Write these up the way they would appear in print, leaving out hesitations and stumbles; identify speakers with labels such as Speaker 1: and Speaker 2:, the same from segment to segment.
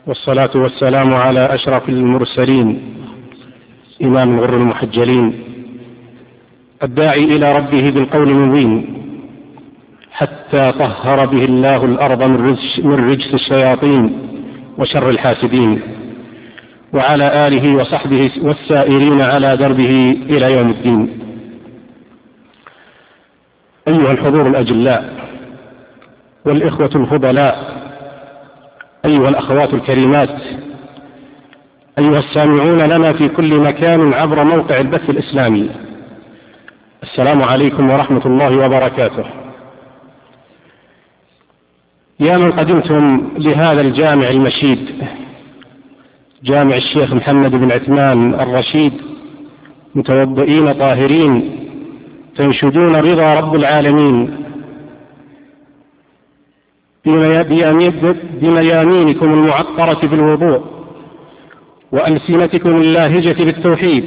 Speaker 1: والصلاة والسلام على أشرف المرسلين إمام الغر المحجلين الداعي إلى ربه بالقول المبين حتى طهر به الله الأرض من رجس الشياطين وشر الحاسدين، وعلى آله وصحبه والسائرين على دربه إلى يوم الدين. أيها الحضور الأجلاء والإخوة الفضلاء، أيها الأخوات الكريمات، أيها السامعون لنا في كل مكان عبر موقع البث الإسلامي، السلام عليكم ورحمة الله وبركاته. يا من قدمتم لهذا الجامع المشيد، جامع الشيخ محمد بن عثمان الرشيد، متوضئين طاهرين تنشدون رضا رب العالمين بميامينكم المعطرة بالوضوء وألسنتكم اللاهجة بالتوحيد.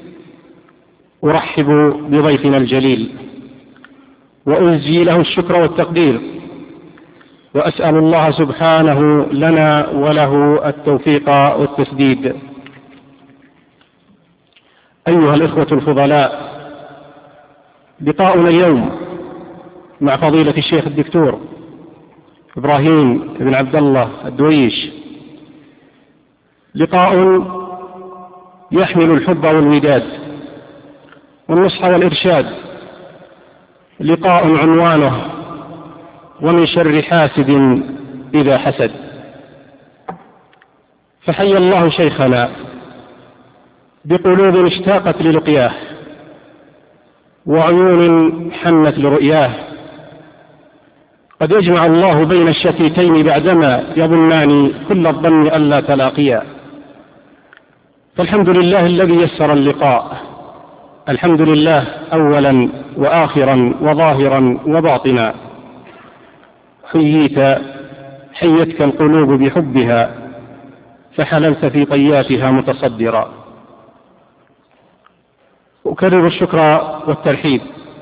Speaker 1: أرحب بضيفنا الجليل وأزجي له الشكر والتقدير، وأسأل الله سبحانه لنا وله التوفيق والتسديد. أيها الإخوة الفضلاء، لقاؤنا اليوم مع فضيلة الشيخ الدكتور إبراهيم بن عبد الله الدويش لقاء يحمل الحب والوداد والنصح والإرشاد، لقاء عنوانه ومن شر حاسد إذا حسد. فحي الله شيخنا بقلوب اشتاقت للقياه وعيون حنت لرؤياه، قد يجمع الله بين الشتيتين بعدما يظنان كل الظن ألا تلاقيا. فالحمد لله الذي يسر اللقاء، الحمد لله أولا وآخرا وظاهرا وباطنا. حيتك القلوب بحبها فحللت في طياتها متصدرا. أكرر الشكر والترحيب،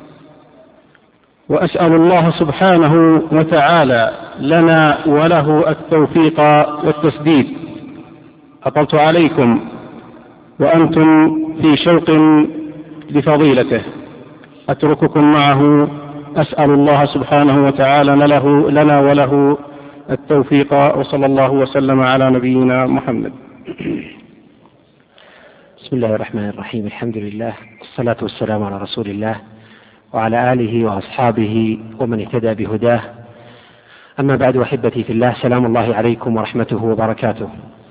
Speaker 1: وأسأل الله سبحانه وتعالى لنا وله التوفيق والتسديد. أطلت عليكم وأنتم في شوق لفضيلته، أترككم معه، أسأل الله سبحانه وتعالى لنا وله التوفيق، وصلى الله وسلم على نبينا محمد.
Speaker 2: بسم الله الرحمن الرحيم، الحمد لله والصلاة والسلام على رسول الله وعلى آله وأصحابه ومن اهتدى بهداه. أما بعد، أحبتي في الله، سلام الله عليكم ورحمته وبركاته.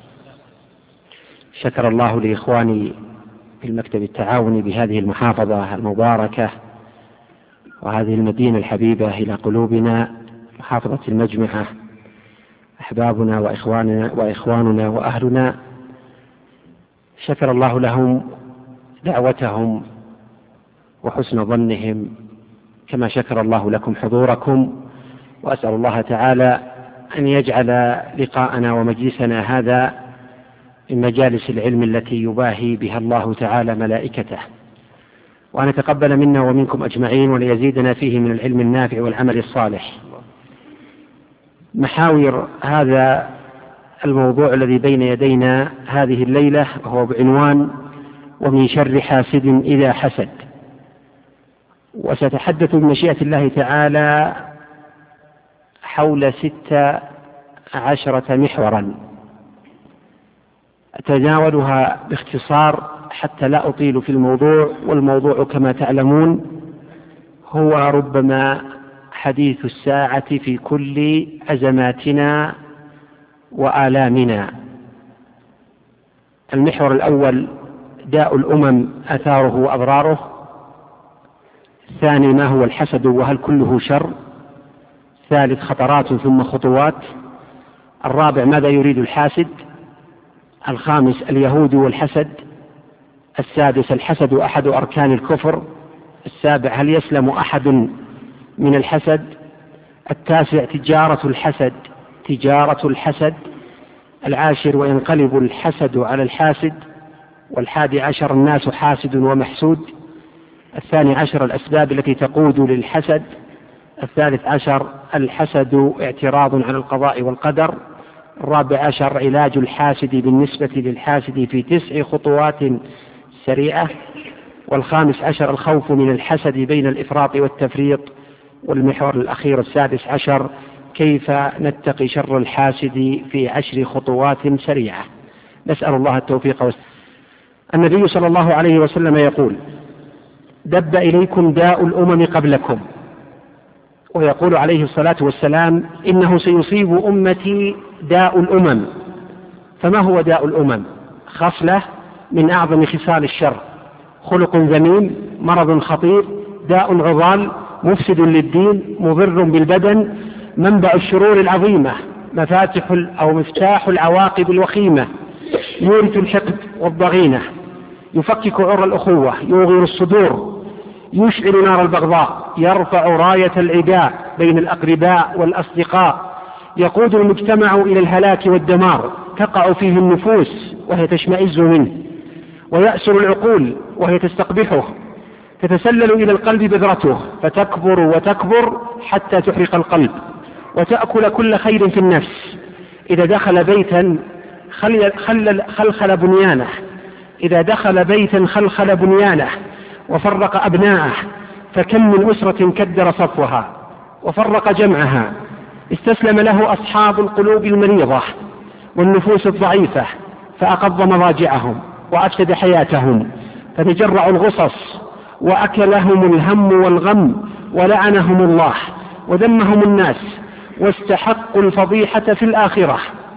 Speaker 2: شكر الله لإخواني في المكتب التعاوني بهذه المحافظة المباركة وهذه المدينة الحبيبة إلى قلوبنا، محافظة المجمعة، أحبابنا وإخواننا وأهلنا. شكر الله لهم دعوتهم وحسن ظنهم، كما شكر الله لكم حضوركم. وأسأل الله تعالى أن يجعل لقاءنا ومجلسنا هذا من مجالس العلم التي يباهي بها الله تعالى ملائكته، وأن يتقبل منا ومنكم أجمعين، وليزيدنا فيه من العلم النافع والعمل الصالح. محاور هذا الموضوع الذي بين يدينا هذه الليلة وهو بعنوان ومن شر حاسد إذا حسد. وسأتحدث بمشيئة الله تعالى حول 16 محورا، أتناولها باختصار حتى لا أطيل في الموضوع. والموضوع كما تعلمون هو ربما حديث الساعة في كل أزماتنا وآلامنا. المحور الأول داء الأمم، آثاره وأضراره. الثاني ما هو الحسد وهل كله شر. ثالث خطرات ثم خطوات. الرابع ماذا يريد الحاسد. الخامس اليهود والحسد. السادس الحسد أحد أركان الكفر. السابع هل يسلم أحد من الحسد. التاسع تجارة الحسد. العاشر وينقلب الحسد على الحاسد. والحادي عشر الناس حاسد ومحسود. الثاني عشر الأسباب التي تقود للحسد. الثالث عشر الحسد اعتراض على القضاء والقدر. 14 علاج الحاسد بالنسبة للحاسد في 9 خطوات سريعة. 15 الخوف من الحسد بين الإفراط والتفريط. والمحور الأخير 16 كيف نتقي شر الحاسد في 10 خطوات سريعة. نسأل الله التوفيق النبي صلى الله عليه وسلم يقول: دب إليكم داء الأمم قبلكم. ويقول عليه الصلاة والسلام: إنه سيصيب أمتي داء الأمم. فما هو داء الأمم؟ خصلة من أعظم خصال الشر، خلق ذميم، مرض خطير، داء عضال، مفسد للدين، مضر بالبدن، منبع الشرور العظيمة، مفتاح العواقب الوخيمة، يورث الحقد والضغينة، يفكك عرى الأخوة، يوغر الصدور، يشعل نار البغضاء، يرفع راية العداء بين الأقرباء والأصدقاء، يقود المجتمع إلى الهلاك والدمار، تقع فيه النفوس وهي تشمئز منه، ويأسر العقول وهي تستقبحه، تتسلل إلى القلب بذرته فتكبر وتكبر حتى تحرق القلب، وتأكل كل خير في النفس. إذا دخل بيتا خلخل بنيانه، إذا دخل بيتا خلخل بنيانه وفرق أبناءه، فكم من أسرة كدر صفوها وفرق جمعها، استسلم له أصحاب القلوب المريضة والنفوس الضعيفة، فأقض مضاجعهم وأفسد حياتهم، فتجرعوا الغصص وأكلهم الهم والغم، ولعنهم الله وذمهم الناس، واستحقوا الفضيحة في الآخرة.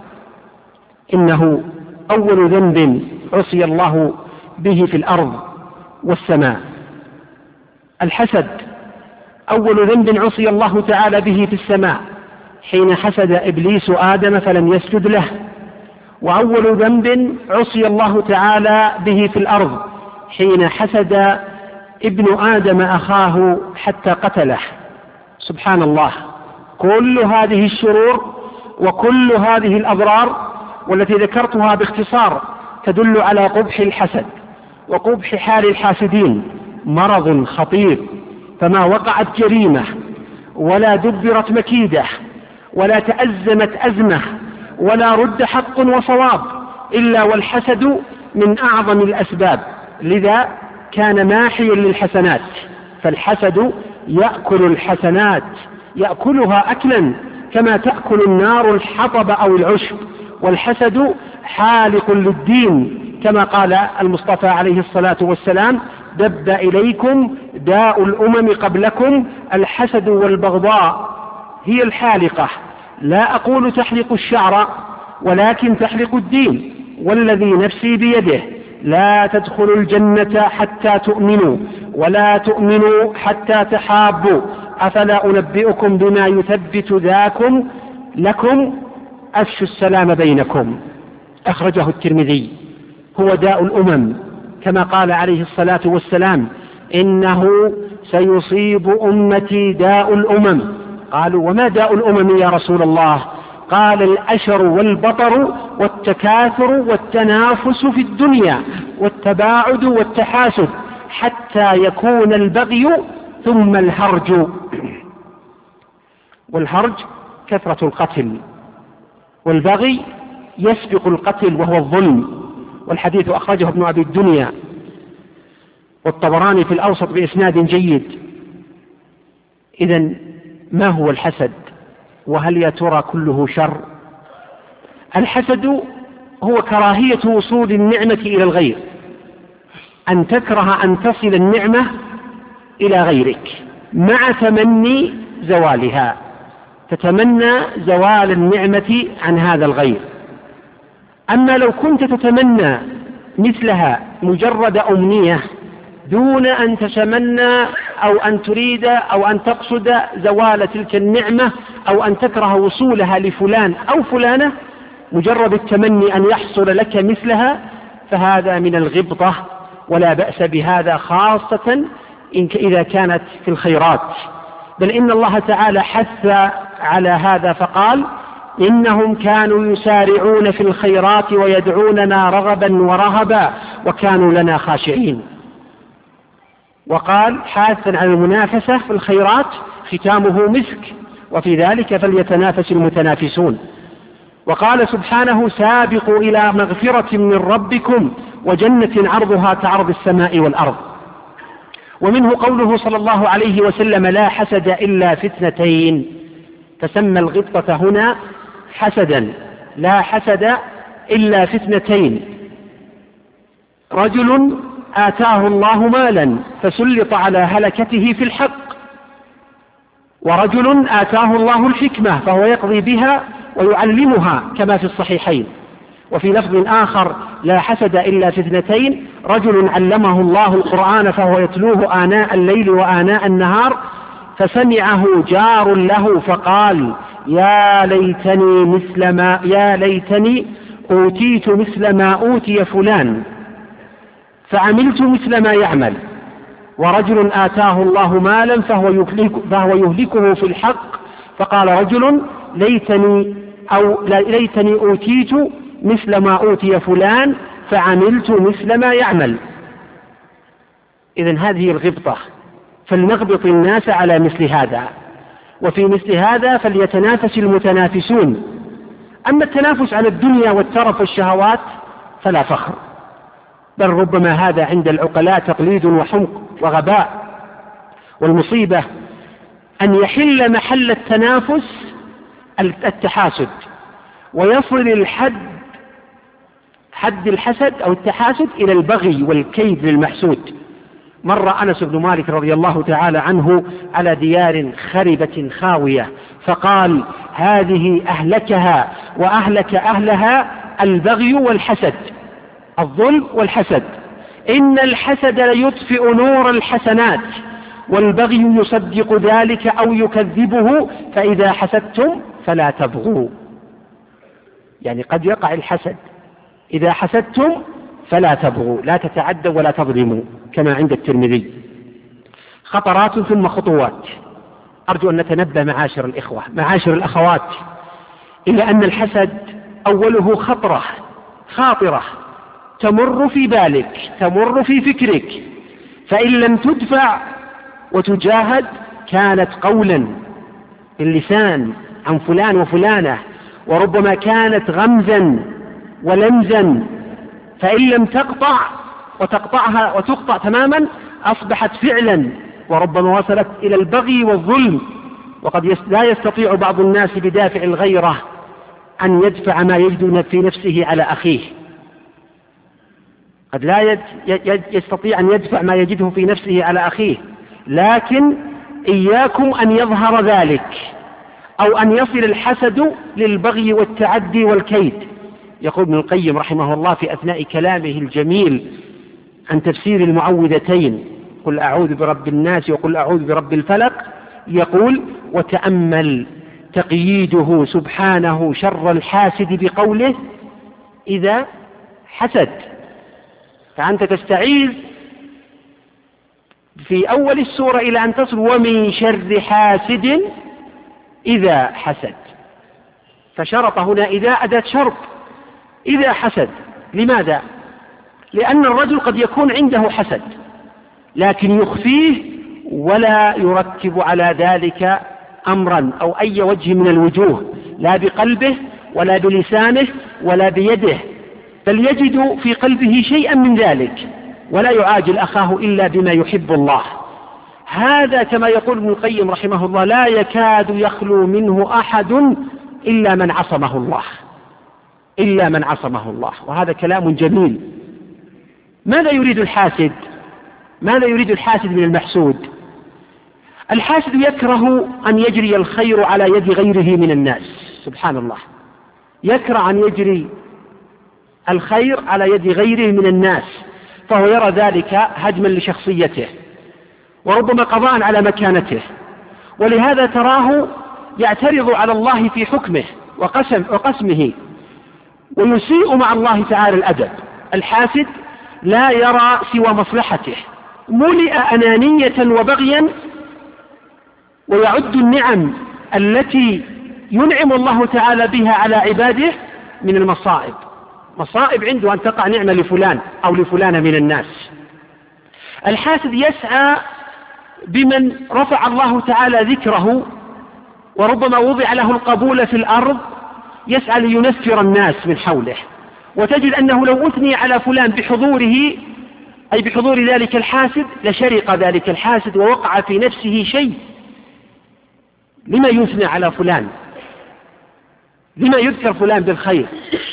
Speaker 2: إنه أول ذنب عصي الله به في الأرض والسماء. الحسد أول ذنب عصي الله تعالى به في السماء حين حسد إبليس آدم فلم يسجد له، وأول ذنب عصي الله تعالى به في الأرض حين حسد ابن آدم أخاه حتى قتله. سبحان الله، كل هذه الشرور وكل هذه الأضرار والتي ذكرتها باختصار تدل على قبح الحسد وقبح حال الحاسدين، مرض خطير، فما وقعت جريمة ولا دبرت مكيدة ولا تأزمت أزمة ولا رد حق وصواب إلا والحسد من أعظم الأسباب، لذا كان ماحيا للحسنات. فالحسد يأكل الحسنات، يأكلها أكلا كما تأكل النار الحطب أو العشب، والحسد حالق للدين كما قال المصطفى عليه الصلاة والسلام: دب إليكم داء الأمم قبلكم الحسد والبغضاء هي الحالقة. لا أقول تحلق الشعر ولكن تحلق الدين، والذي نفسي بيده لا تدخلوا الجنة حتى تؤمنوا ولا تؤمنوا حتى تحابوا، أفلا أنبئكم بما يثبت ذاكم لكم، أفشوا السلام بينكم. أخرجه الترمذي. هو داء الأمم كما قال عليه الصلاة والسلام: إنه سيصيب أمتي داء الأمم. قالوا: وما داء الأمم يا رسول الله؟ قال: الأشر والبطر والتكاثر والتنافس في الدنيا والتباعد والتحاسد حتى يكون البغي ثم الهرج. والهرج كثرة القتل، والبغي يسبق القتل وهو الظلم. والحديث أخرجه ابن أبي الدنيا والطبراني في الأوسط بإسناد جيد. إذن ما هو الحسد؟ وهل يا ترى كله شر؟ الحسد هو كراهية وصول النعمة إلى الغير، أن تكره أن تصل النعمة إلى غيرك مع تمني زوالها، تتمنى زوال النعمة عن هذا الغير. أما لو كنت تتمنى مثلها مجرد أمنية دون أن تتمنى أو أن تريد أو أن تقصد زوال تلك النعمة أو أن تكره وصولها لفلان أو فلانة، مجرد التمني أن يحصل لك مثلها، فهذا من الغبطة ولا بأس بهذا، خاصة إذا كانت في الخيرات. بل إن الله تعالى حث على هذا فقال: إنهم كانوا يسارعون في الخيرات ويدعوننا رغبا ورهبا وكانوا لنا خاشعين. وقال حاثا على المنافسة في الخيرات: ختامه مسك وفي ذلك فليتنافس المتنافسون. وقال سبحانه: سابقوا إلى مغفرة من ربكم وجنة عرضها كعرض السماء والأرض. ومنه قوله صلى الله عليه وسلم: لا حسد إلا في اثنتين، فسمى الغبطة هنا حسدا. لا حسد إلا في اثنتين: رجل آتاه الله مالا فسلط على هلكته في الحق، ورجل آتاه الله الحكمة فهو يقضي بها ويعلمها كما في الصحيحين. وفي لفظ آخر: لا حسد إلا في اثنتين: رجل علمه الله القرآن فهو يتلوه آناء الليل وآناء النهار فسمعه جار له فقال: يا ليتني أوتيت مثل ما أوتي فلان فعملت مثل ما يعمل. ورجل آتاه الله مالا فهو يهلكه في الحق فقال رجل: ليتني أوتيت مثل ما أوتي فلان فعملت مثل ما يعمل. إذن هذه الغبطة، فلنغبط الناس على مثل هذا، وفي مثل هذا فليتنافس المتنافسون. أما التنافس على الدنيا والترف والشهوات فلا فخر، بل ربما هذا عند العقلاء تقليد وحمق وغباء. والمصيبة أن يحل محل التنافس التحاسد، ويصل حد الحسد أو التحاسد إلى البغي والكيد للمحسود. مر أنس بن مالك رضي الله تعالى عنه على ديار خربة خاوية فقال: هذه أهلكها وأهلك أهلها البغي والحسد، الظلم والحسد. إن الحسد ليطفئ نور الحسنات، والبغي يصدق ذلك أو يكذبه، فإذا حسدتم فلا تبغوا. يعني قد يقع الحسد، إذا حسدتم فلا تبغوا، لا تتعدوا ولا تظلموا، كما عند الترمذي. خطرات ثم خطوات. أرجو أن نتنبه معاشر الإخوة معاشر الأخوات إلى أن الحسد أوله خاطرة تمر في بالك، تمر في فكرك، فإن لم تدفع وتجاهد كانت قولا باللسان عن فلان وفلانة، وربما كانت غمزا ولمزا، فإن لم تقطع وتقطعها وتقطع تماما أصبحت فعلا، وربما وصلت إلى البغي والظلم. وقد لا يستطيع بعض الناس بدافع الغيرة أن يدفع ما يجد في نفسه على أخيه، قد لا يستطيع أن يدفع ما يجده في نفسه على أخيه، لكن إياكم أن يظهر ذلك أو أن يصل الحسد للبغي والتعدي والكيد. يقول ابن القيم رحمه الله في أثناء كلامه الجميل عن تفسير المعوذتين: قل أعوذ برب الناس وقل أعوذ برب الفلق، يقول: وتأمل تقييده سبحانه شر الحاسد بقوله: إذا حسد. فأنت تستعيذ في أول السورة إلى أن تصل: ومن شر حاسد إذا حسد. فشرط هنا إذا أداة شرط، إذا حسد. لماذا؟ لأن الرجل قد يكون عنده حسد لكن يخفيه ولا يركب على ذلك أمرا أو أي وجه من الوجوه، لا بقلبه ولا بلسانه ولا بيده، بل يجد في قلبه شيئا من ذلك ولا يعاجل أخاه إلا بما يحب الله. هذا كما يقول ابن القيم رحمه الله: لا يكاد يخلو منه أحد إلا من عصمه الله. وهذا كلام جميل. ماذا يريد الحاسد؟ ماذا يريد الحاسد من المحسود؟ الحاسد يكره أن يجري الخير على يد غيره من الناس، سبحان الله، يكره أن يجري الخير على يد غيره من الناس، فهو يرى ذلك هدما لشخصيته وربما قضاء على مكانته، ولهذا تراه يعترض على الله في حكمه وقسمه ويسيء مع الله تعالى الأدب. الحاسد لا يرى سوى مصلحته، ملئ أنانية وبغيا، ويعد النعم التي ينعم الله تعالى بها على عباده من المصائب. مصائب عنده أن تقع نعمة لفلان أو لفلانة من الناس. الحاسد يسعى بمن رفع الله تعالى ذكره وربما وضع له القبول في الأرض يسعى لينفر الناس من حوله، وتجد أنه لو أثني على فلان بحضوره أي بحضور ذلك الحاسد لشرق ذلك الحاسد ووقع في نفسه شيء. لما يثنى على فلان؟ لما يذكر فلان بالخير؟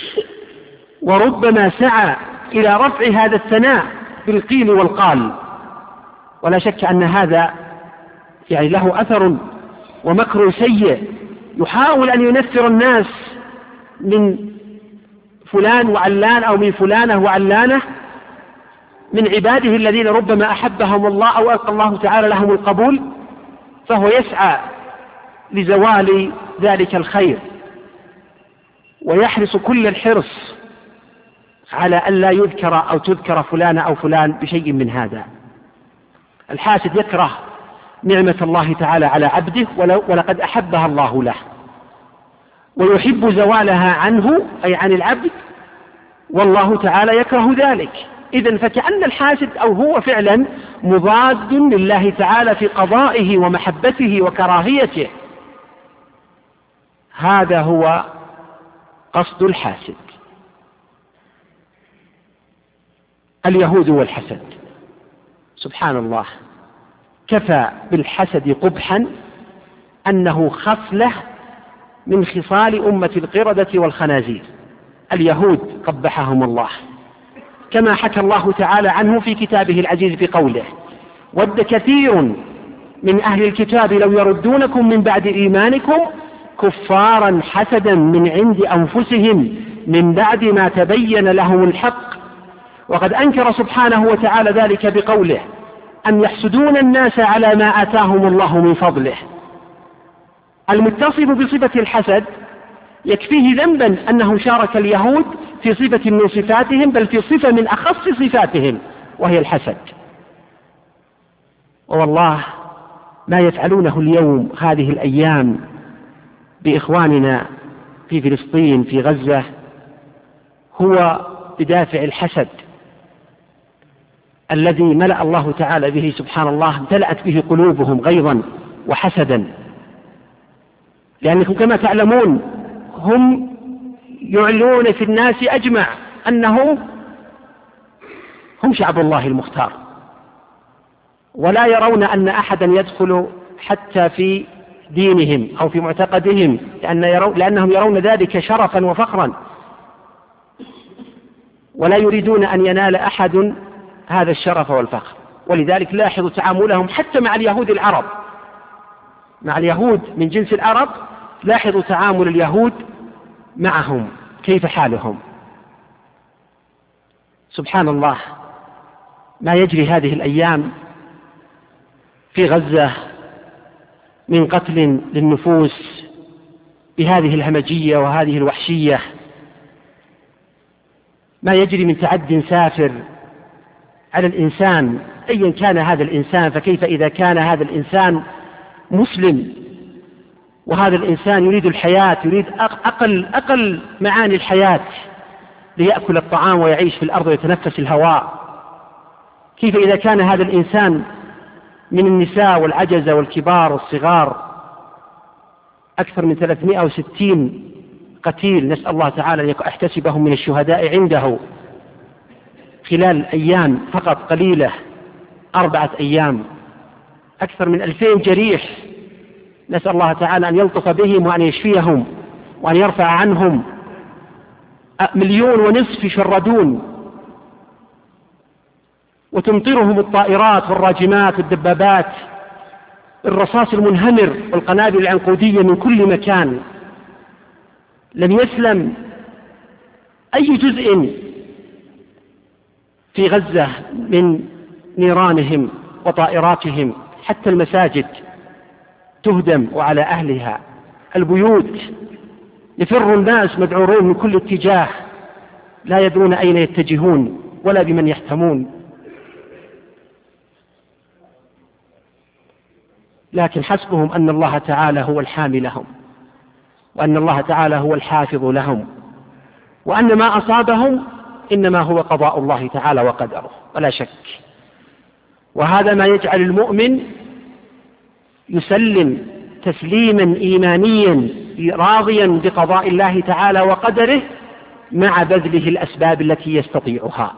Speaker 2: وربما سعى إلى رفع هذا الثناء بالقيل والقال. ولا شك أن هذا يعني له أثر ومكر سيء، يحاول أن ينفر الناس من فلان وعلان أو من فلانة وعلانة من عباده الذين ربما أحبهم الله أو ألقى الله تعالى لهم القبول، فهو يسعى لزوال ذلك الخير ويحرص كل الحرص على أن لا يذكر أو تذكر فلان أو فلان بشيء من هذا. الحاسد يكره نعمة الله تعالى على عبده ولقد أحبها الله له، ويحب زوالها عنه أي عن العبد، والله تعالى يكره ذلك. إذن فكأن الحاسد أو هو فعلا مضاد لله تعالى في قضائه ومحبته وكراهيته. هذا هو قصد الحاسد. اليهود والحسد، سبحان الله، كفى بالحسد قبحا أنه خصلة من خصال أمة القردة والخنازير. اليهود قبحهم الله، كما حكى الله تعالى عنه في كتابه العزيز بقوله: ود كثير من أهل الكتاب لو يردونكم من بعد إيمانكم كفارا حسدا من عند أنفسهم من بعد ما تبين لهم الحق. وقد أنكر سبحانه وتعالى ذلك بقوله: أم يحسدون الناس على ما آتاهم الله من فضله. المتصف بصفة الحسد يكفيه ذنبا أنه شارك اليهود في صفة من صفاتهم، بل في صفة من أخص صفاتهم وهي الحسد. والله ما يفعلونه اليوم هذه الأيام بإخواننا في فلسطين في غزة هو بدافع الحسد الذي ملأ الله تعالى به سبحان الله، امتلأت به قلوبهم غيظا وحسدا. لأنكم كما تعلمون هم يعلنون في الناس أجمع أنه هم شعب الله المختار، ولا يرون أن أحدا يدخل حتى في دينهم أو في معتقدهم، لأنهم يرون ذلك شرفا وفخرا، ولا يريدون أن ينال أحد هذا الشرف والفخر. ولذلك لاحظوا تعاملهم حتى مع اليهود العرب، مع اليهود من جنس العرب، لاحظوا تعامل اليهود معهم كيف حالهم. سبحان الله ما يجري هذه الأيام في غزة من قتل للنفوس بهذه الهمجية وهذه الوحشية، ما يجري من تعد سافر على الإنسان أيا كان هذا الإنسان. فكيف إذا كان هذا الإنسان مسلم وهذا الإنسان يريد الحياة، يريد أقل معاني الحياة ليأكل الطعام ويعيش في الأرض ويتنفس الهواء. كيف إذا كان هذا الإنسان من النساء والعجزة والكبار والصغار أكثر من 360 قتيل، نسأل الله تعالى أن يحتسبهم من الشهداء عنده خلال أيام فقط قليلة، 4 أيام، أكثر من 2000 جريح، نسأل الله تعالى أن يلطف بهم وأن يشفيهم وأن يرفع عنهم. 1.5 مليون يشردون وتمطرهم الطائرات والراجمات والدبابات، الرصاص المنهمر والقنابل العنقودية من كل مكان. لم يسلم أي جزء في غزة من نيرانهم وطائراتهم، حتى المساجد تهدم وعلى أهلها، البيوت يفر الناس مذعورون من كل اتجاه، لا يدرون أين يتجهون ولا بمن يحتمون. لكن حسبهم أن الله تعالى هو الحامي لهم، وأن الله تعالى هو الحافظ لهم، وأن ما أصابهم إنما هو قضاء الله تعالى وقدره ولا شك. وهذا ما يجعل المؤمن يسلم تسليما إيمانيا راضيا بقضاء الله تعالى وقدره مع بذله الأسباب التي يستطيعها.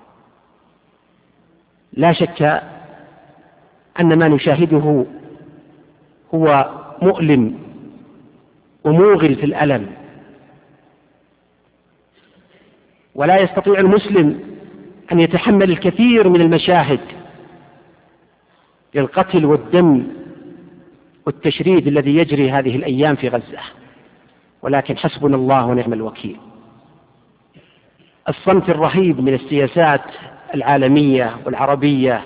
Speaker 2: لا شك أن ما نشاهده هو مؤلم وموغل في الألم، ولا يستطيع المسلم أن يتحمل الكثير من المشاهد للقتل والدم والتشريد الذي يجري هذه الأيام في غزة، ولكن حسبنا الله ونعم الوكيل. الصمت الرهيب من السياسات العالمية والعربية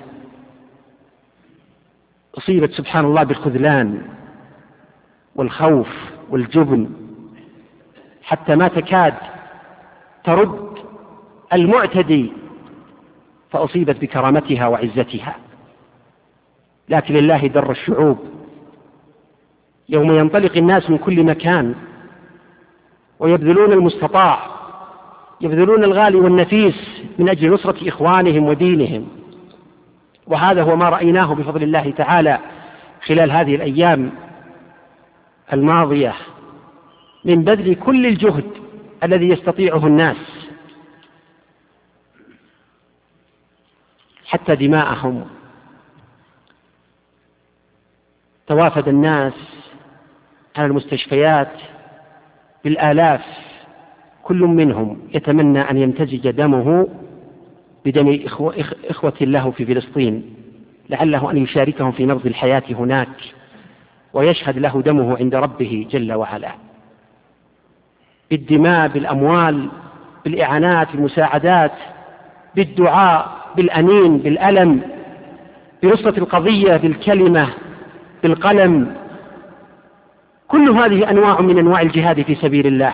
Speaker 2: أصيبت سبحان الله بالخذلان والخوف والجبن، حتى ما تكاد ترد المعتدي، فأصيبت بكرامتها وعزتها. لكن لله در الشعوب، يوم ينطلق الناس من كل مكان ويبذلون المستطاع، يبذلون الغالي والنفيس من أجل نصرة إخوانهم ودينهم، وهذا هو ما رأيناه بفضل الله تعالى خلال هذه الأيام الماضية من بذل كل الجهد الذي يستطيعه الناس، حتى دماءهم. توافد الناس على المستشفيات بالآلاف، كل منهم يتمنى أن يمتزج دمه بدم إخوة له في فلسطين، لعله أن يشاركهم في نبض الحياة هناك ويشهد له دمه عند ربه جل وعلا، بالدماء، بالأموال، بالإعانات، بالمساعدات، بالدعاء، بالأنين، بالألم، بنصرة القضية، بالكلمة، بالقلم. كل هذه أنواع من أنواع الجهاد في سبيل الله،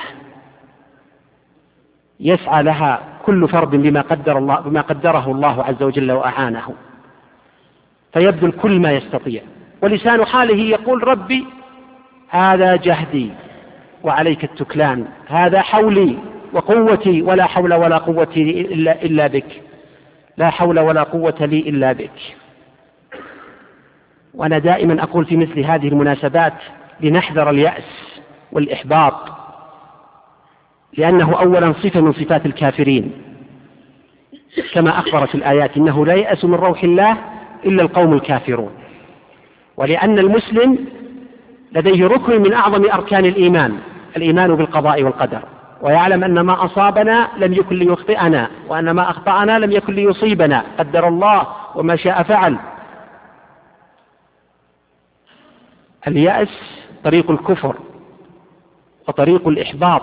Speaker 2: يسعى لها كل فرد بما قدره الله عز وجل وأعانه، فيبذل كل ما يستطيع، ولسان حاله يقول: ربي هذا جهدي وعليك التكلان، هذا حولي وقوتي، ولا حول ولا قوة إلا بك، لا حول ولا قوة لي إلا بك. وأنا دائما أقول في مثل هذه المناسبات لنحذر اليأس والإحباط، لأنه أولا صفة من صفات الكافرين، كما أخبرت الآيات: إنه لا يأس من روح الله إلا القوم الكافرون. ولأن المسلم لديه ركن من أعظم أركان الإيمان، الإيمان بالقضاء والقدر، ويعلم أن ما أصابنا لم يكن ليخطئنا، وأن ما أخطأنا لم يكن ليصيبنا، قدر الله وما شاء فعل. اليأس طريق الكفر، وطريق الإحباط،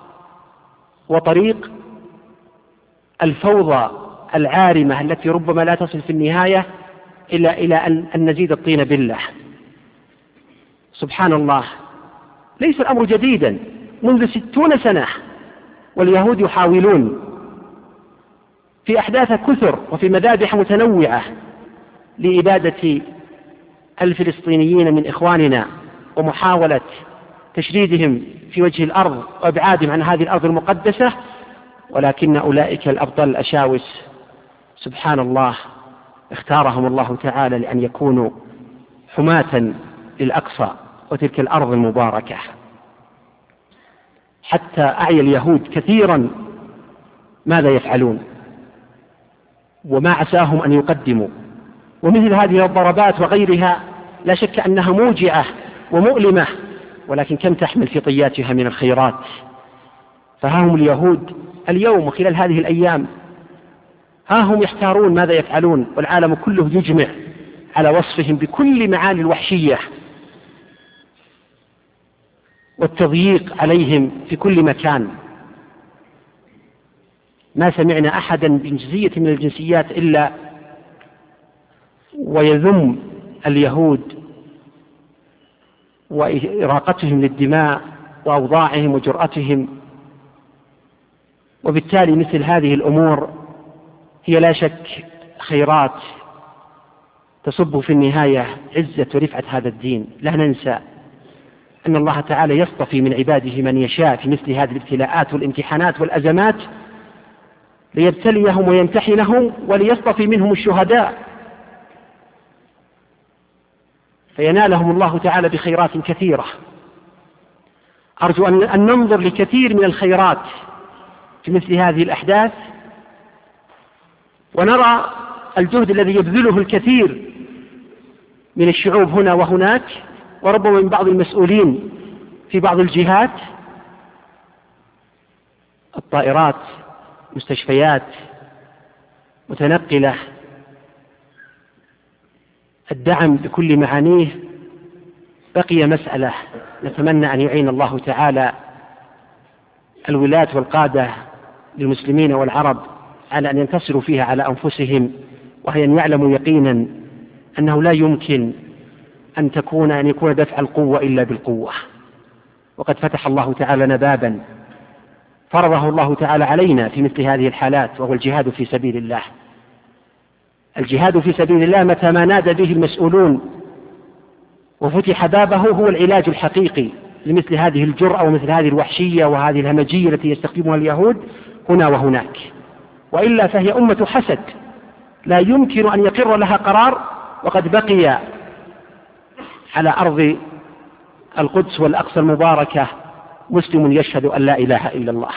Speaker 2: وطريق الفوضى العارمة التي ربما لا تصل في النهاية إلى أن نزيد الطين بالله. سبحان الله، ليس الأمر جديدا، منذ 60 سنة واليهود يحاولون في أحداث كثر وفي مذابح متنوعة لإبادة الفلسطينيين من إخواننا، ومحاولة تشريدهم في وجه الأرض وإبعادهم عن هذه الأرض المقدسة، ولكن أولئك الأبطال الأشاوس سبحان الله اختارهم الله تعالى لأن يكونوا حماة للأقصى وتلك الأرض المباركة، حتى أعي اليهود كثيرا ماذا يفعلون وما عساهم أن يقدموا. ومثل هذه الضربات وغيرها لا شك أنها موجعة ومؤلمة، ولكن كم تحمل في طياتها من الخيرات. فها هم اليهود اليوم وخلال هذه الأيام، ها هم يحتارون ماذا يفعلون، والعالم كله يجمع على وصفهم بكل معاني الوحشية والتضييق عليهم في كل مكان. ما سمعنا أحدا بجنسية من الجنسيات إلا ويذم اليهود وإراقتهم للدماء وأوضاعهم وجرأتهم. وبالتالي مثل هذه الأمور هي لا شك خيرات تصب في النهاية عزة ورفعة هذا الدين. لا ننسى أن الله تعالى يصطفي من عباده من يشاء في مثل هذه الابتلاءات والامتحانات والأزمات ليبتليهم ويمتحنهم وليصطفي منهم الشهداء، فينالهم الله تعالى بخيرات كثيرة. أرجو أن ننظر لكثير من الخيرات في مثل هذه الأحداث، ونرى الجهد الذي يبذله الكثير من الشعوب هنا وهناك، وربما من بعض المسؤولين في بعض الجهات، الطائرات، مستشفيات متنقلة، الدعم بكل معانيه. بقي مسألة نتمنى أن يعين الله تعالى الولاة والقادة للمسلمين والعرب على أن ينتصروا فيها على أنفسهم، وهي أن يعلموا يقينا أنه لا يمكن أن يكون دفع القوة إلا بالقوة. وقد فتح الله تعالى لنا بابا فرضه الله تعالى علينا في مثل هذه الحالات، وهو الجهاد في سبيل الله. الجهاد في سبيل الله متى ما نادى به المسؤولون وفتح بابه هو العلاج الحقيقي لمثل هذه الجرأة ومثل هذه الوحشية وهذه الهمجية التي يستخدمها اليهود هنا وهناك. وإلا فهي أمة حسد لا يمكن أن يقر لها قرار، وقد بقي على أرض القدس والأقصى المباركة مسلم يشهد أن لا إله إلا الله.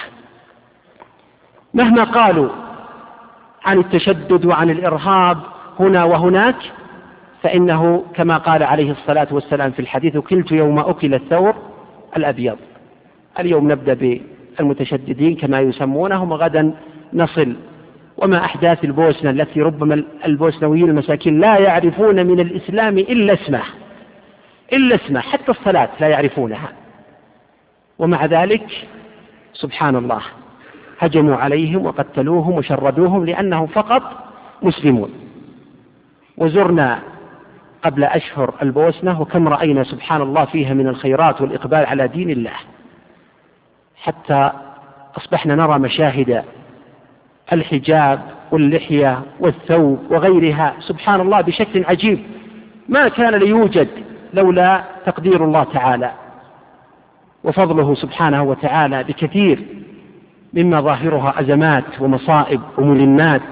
Speaker 2: مهما قالوا عن التشدد وعن الإرهاب هنا وهناك، فإنه كما قال عليه الصلاة والسلام في الحديث: كلت يوم أكل الثور الأبيض. اليوم نبدأ بالمتشددين كما يسمونهم، وغدا نصل. وما أحداث البوسنة التي ربما البوسنويين المساكين لا يعرفون من الإسلام إلا اسمه، حتى الصلاة لا يعرفونها، ومع ذلك سبحان الله هجموا عليهم وقتلوهم وشردوهم لأنهم فقط مسلمون. وزرنا قبل أشهر البوسنة، وكم رأينا سبحان الله فيها من الخيرات والإقبال على دين الله، حتى أصبحنا نرى مشاهد الحجاب واللحية والثوب وغيرها سبحان الله بشكل عجيب ما كان ليوجد لولا تقدير الله تعالى وفضله سبحانه وتعالى بكثير مما ظاهرها أزمات ومصائب وملمات،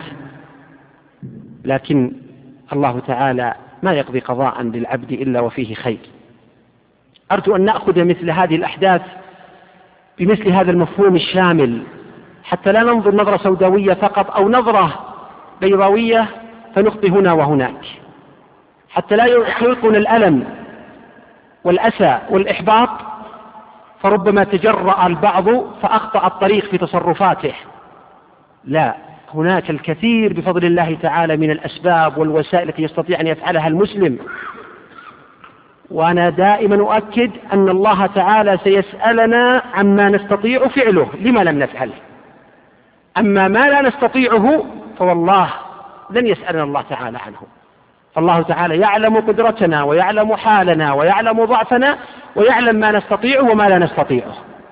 Speaker 2: لكن الله تعالى ما يقضي قضاء للعبد إلا وفيه خير. أرجو أن نأخذ مثل هذه الأحداث بمثل هذا المفهوم الشامل، حتى لا ننظر نظرة سوداوية فقط أو نظرة بيضاوية فنخطئ هنا وهناك، حتى لا يحرقنا الألم والأسى والإحباط، فربما تجرأ البعض فأخطأ الطريق في تصرفاته. لا، هناك الكثير بفضل الله تعالى من الأسباب والوسائل التي يستطيع أن يفعلها المسلم، وأنا دائما أؤكد أن الله تعالى سيسألنا عما نستطيع فعله لما لم نفعله. أما ما لا نستطيعه فوالله لن يسألنا الله تعالى عنه. فالله تعالى يعلم قدرتنا ويعلم حالنا ويعلم ضعفنا ويعلم ما نستطيعه وما لا نستطيعه.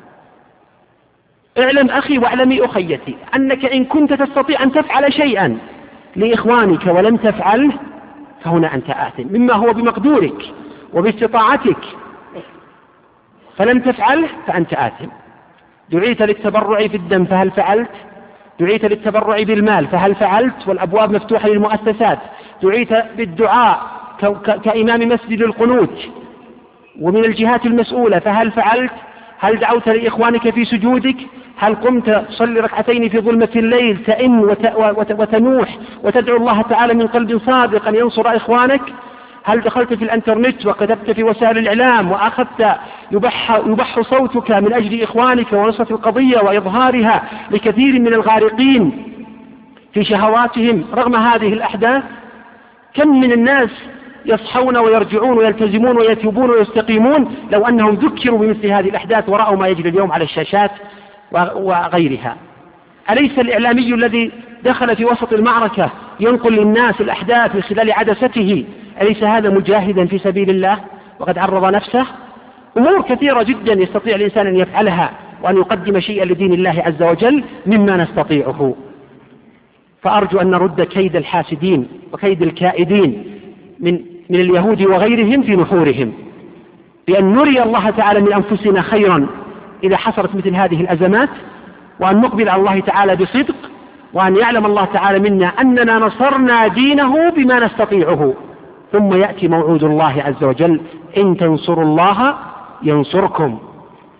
Speaker 2: اعلم أخي واعلمي أخيتي أنك إن كنت تستطيع أن تفعل شيئا لإخوانك ولم تفعله فهنا أنت آثم مما هو بمقدورك وباستطاعتك، فلم تفعله فأنت آثم. دعيت للتبرع في الدم فهل فعلت؟ دعيت للتبرع بالمال فهل فعلت؟ والأبواب مفتوحة للمؤسسات. دعيت بالدعاء كإمام مسجد القنوت ومن الجهات المسؤولة فهل فعلت؟ هل دعوت لإخوانك في سجودك؟ هل قمت تصلي ركعتين في ظلمة الليل تئن وتنوح وتدعو الله تعالى من قلب صادق أن ينصر إخوانك؟ هل دخلت في الانترنت وكتبت في وسائل الإعلام وأخذت يبح صوتك من أجل إخوانك ونصرة القضية وإظهارها لكثير من الغارقين في شهواتهم رغم هذه الأحداث؟ كم من الناس يصحون ويرجعون ويلتزمون ويتوبون ويستقيمون لو أنهم ذكروا بمثل هذه الأحداث ورأوا ما يجري اليوم على الشاشات وغيرها؟ أليس الإعلامي الذي دخل في وسط المعركة ينقل للناس الأحداث من خلال عدسته أليس هذا مجاهدا في سبيل الله وقد عرض نفسه؟ أمور كثيرة جدا يستطيع الإنسان أن يفعلها وأن يقدم شيئا لدين الله عز وجل مما نستطيعه. فأرجو أن نرد كيد الحاسدين وكيد الكائدين من اليهود وغيرهم في نحورهم، بأن نري الله تعالى من أنفسنا خيرا إذا حصلت مثل هذه الأزمات، وأن نقبل على الله تعالى بصدق، وأن يعلم الله تعالى منا أننا نصرنا دينه بما نستطيعه. ثم يأتي موعود الله عز وجل: إن تنصروا الله ينصركم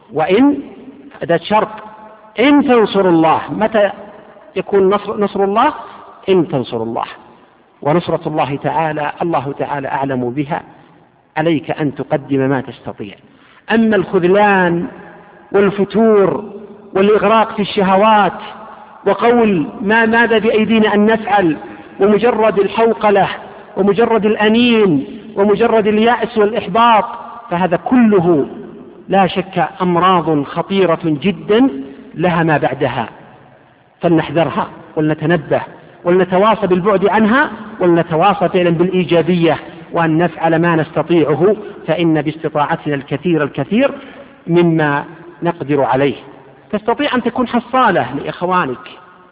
Speaker 2: وإن أداة شرط، إن تنصروا الله. متى يكون نصر الله؟ إن تنصروا الله. ونصرة الله تعالى الله تعالى أعلم بها، عليك أن تقدم ما تستطيع. أما الخذلان والفتور والإغراق في الشهوات وقول ماذا بأيدينا أن نفعل، ومجرد الحوقلة ومجرد الأنين ومجرد اليأس والإحباط، فهذا كله لا شك أمراض خطيرة جدا لها ما بعدها، فلنحذرها ولنتنبه ولنتواصى بالبعد عنها، ولنتواصى فعلا بالإيجابية، وأن نفعل ما نستطيعه، فإن باستطاعتنا الكثير مما نقدر عليه. تستطيع أن تكون حصالة لإخوانك،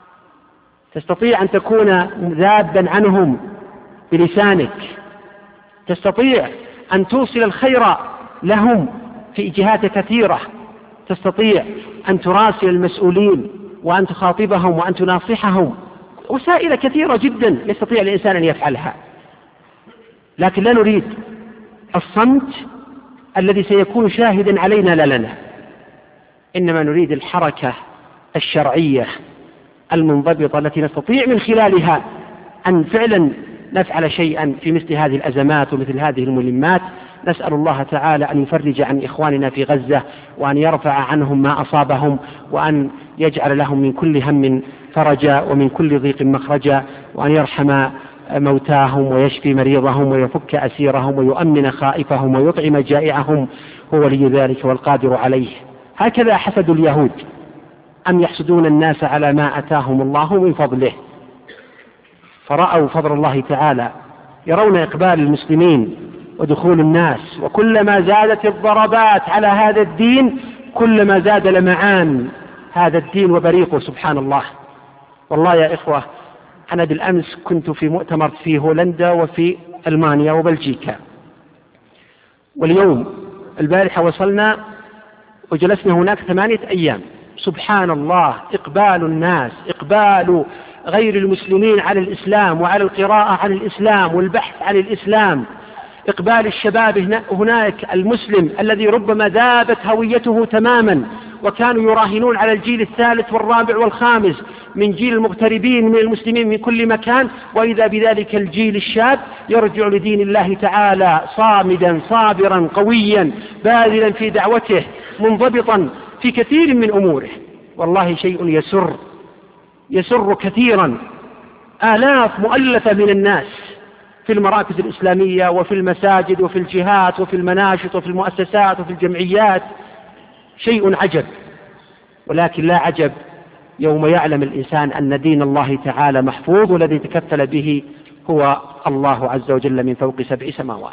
Speaker 2: تستطيع أن تكون ذابا عنهم بلسانك، تستطيع أن توصل الخير لهم في جهات كثيرة، تستطيع أن تراسل المسؤولين وأن تخاطبهم وأن تناصحهم، وسائل كثيرة جدا يستطيع الإنسان أن يفعلها. لكن لا نريد الصمت الذي سيكون شاهدا علينا لا لنا، إنما نريد الحركة الشرعية المنضبطة التي نستطيع من خلالها أن فعلا نفعل شيئا في مثل هذه الأزمات ومثل هذه الملمات. نسأل الله تعالى أن يفرج عن إخواننا في غزة، وأن يرفع عنهم ما أصابهم، وأن يجعل لهم من كل هم فرجا ومن كل ضيق مخرجا، وأن يرحم موتاهم ويشفي مريضهم ويفك أسيرهم ويؤمن خائفهم ويطعم جائعهم، هو ولي ذلك والقادر عليه. هكذا حسد اليهود، أم يحسدون الناس على ما أتاهم الله من فضله، فرأوا فضل الله تعالى، يرون إقبال المسلمين ودخول الناس، وكلما زادت الضربات على هذا الدين كلما زاد لمعان هذا الدين وبريقه، سبحان الله. والله يا إخوة، أنا بالأمس كنت في مؤتمر في هولندا وفي ألمانيا وبلجيكا، واليوم البارحة وصلنا وجلسنا هناك 8 أيام. سبحان الله، إقبال الناس، إقبال غير المسلمين على الإسلام وعلى القراءة عن الإسلام والبحث عن الإسلام، إقبال الشباب هناك المسلم الذي ربما ذابت هويته تماما، وكانوا يراهنون على الجيل الثالث والرابع والخامس من جيل المغتربين من المسلمين من كل مكان، وإذا بذلك الجيل الشاب يرجع لدين الله تعالى صامدا صابرا قويا باذلا في دعوته منضبطا في كثير من أموره. والله شيء يسر كثيرا. آلاف مؤلفة من الناس في المراكز الإسلامية وفي المساجد وفي الجهات وفي المناشط وفي المؤسسات وفي الجمعيات، شيء عجب. ولكن لا عجب يوم يعلم الإنسان أن دين الله تعالى محفوظ، والذي تكفل به هو الله عز وجل من فوق 7 سماوات.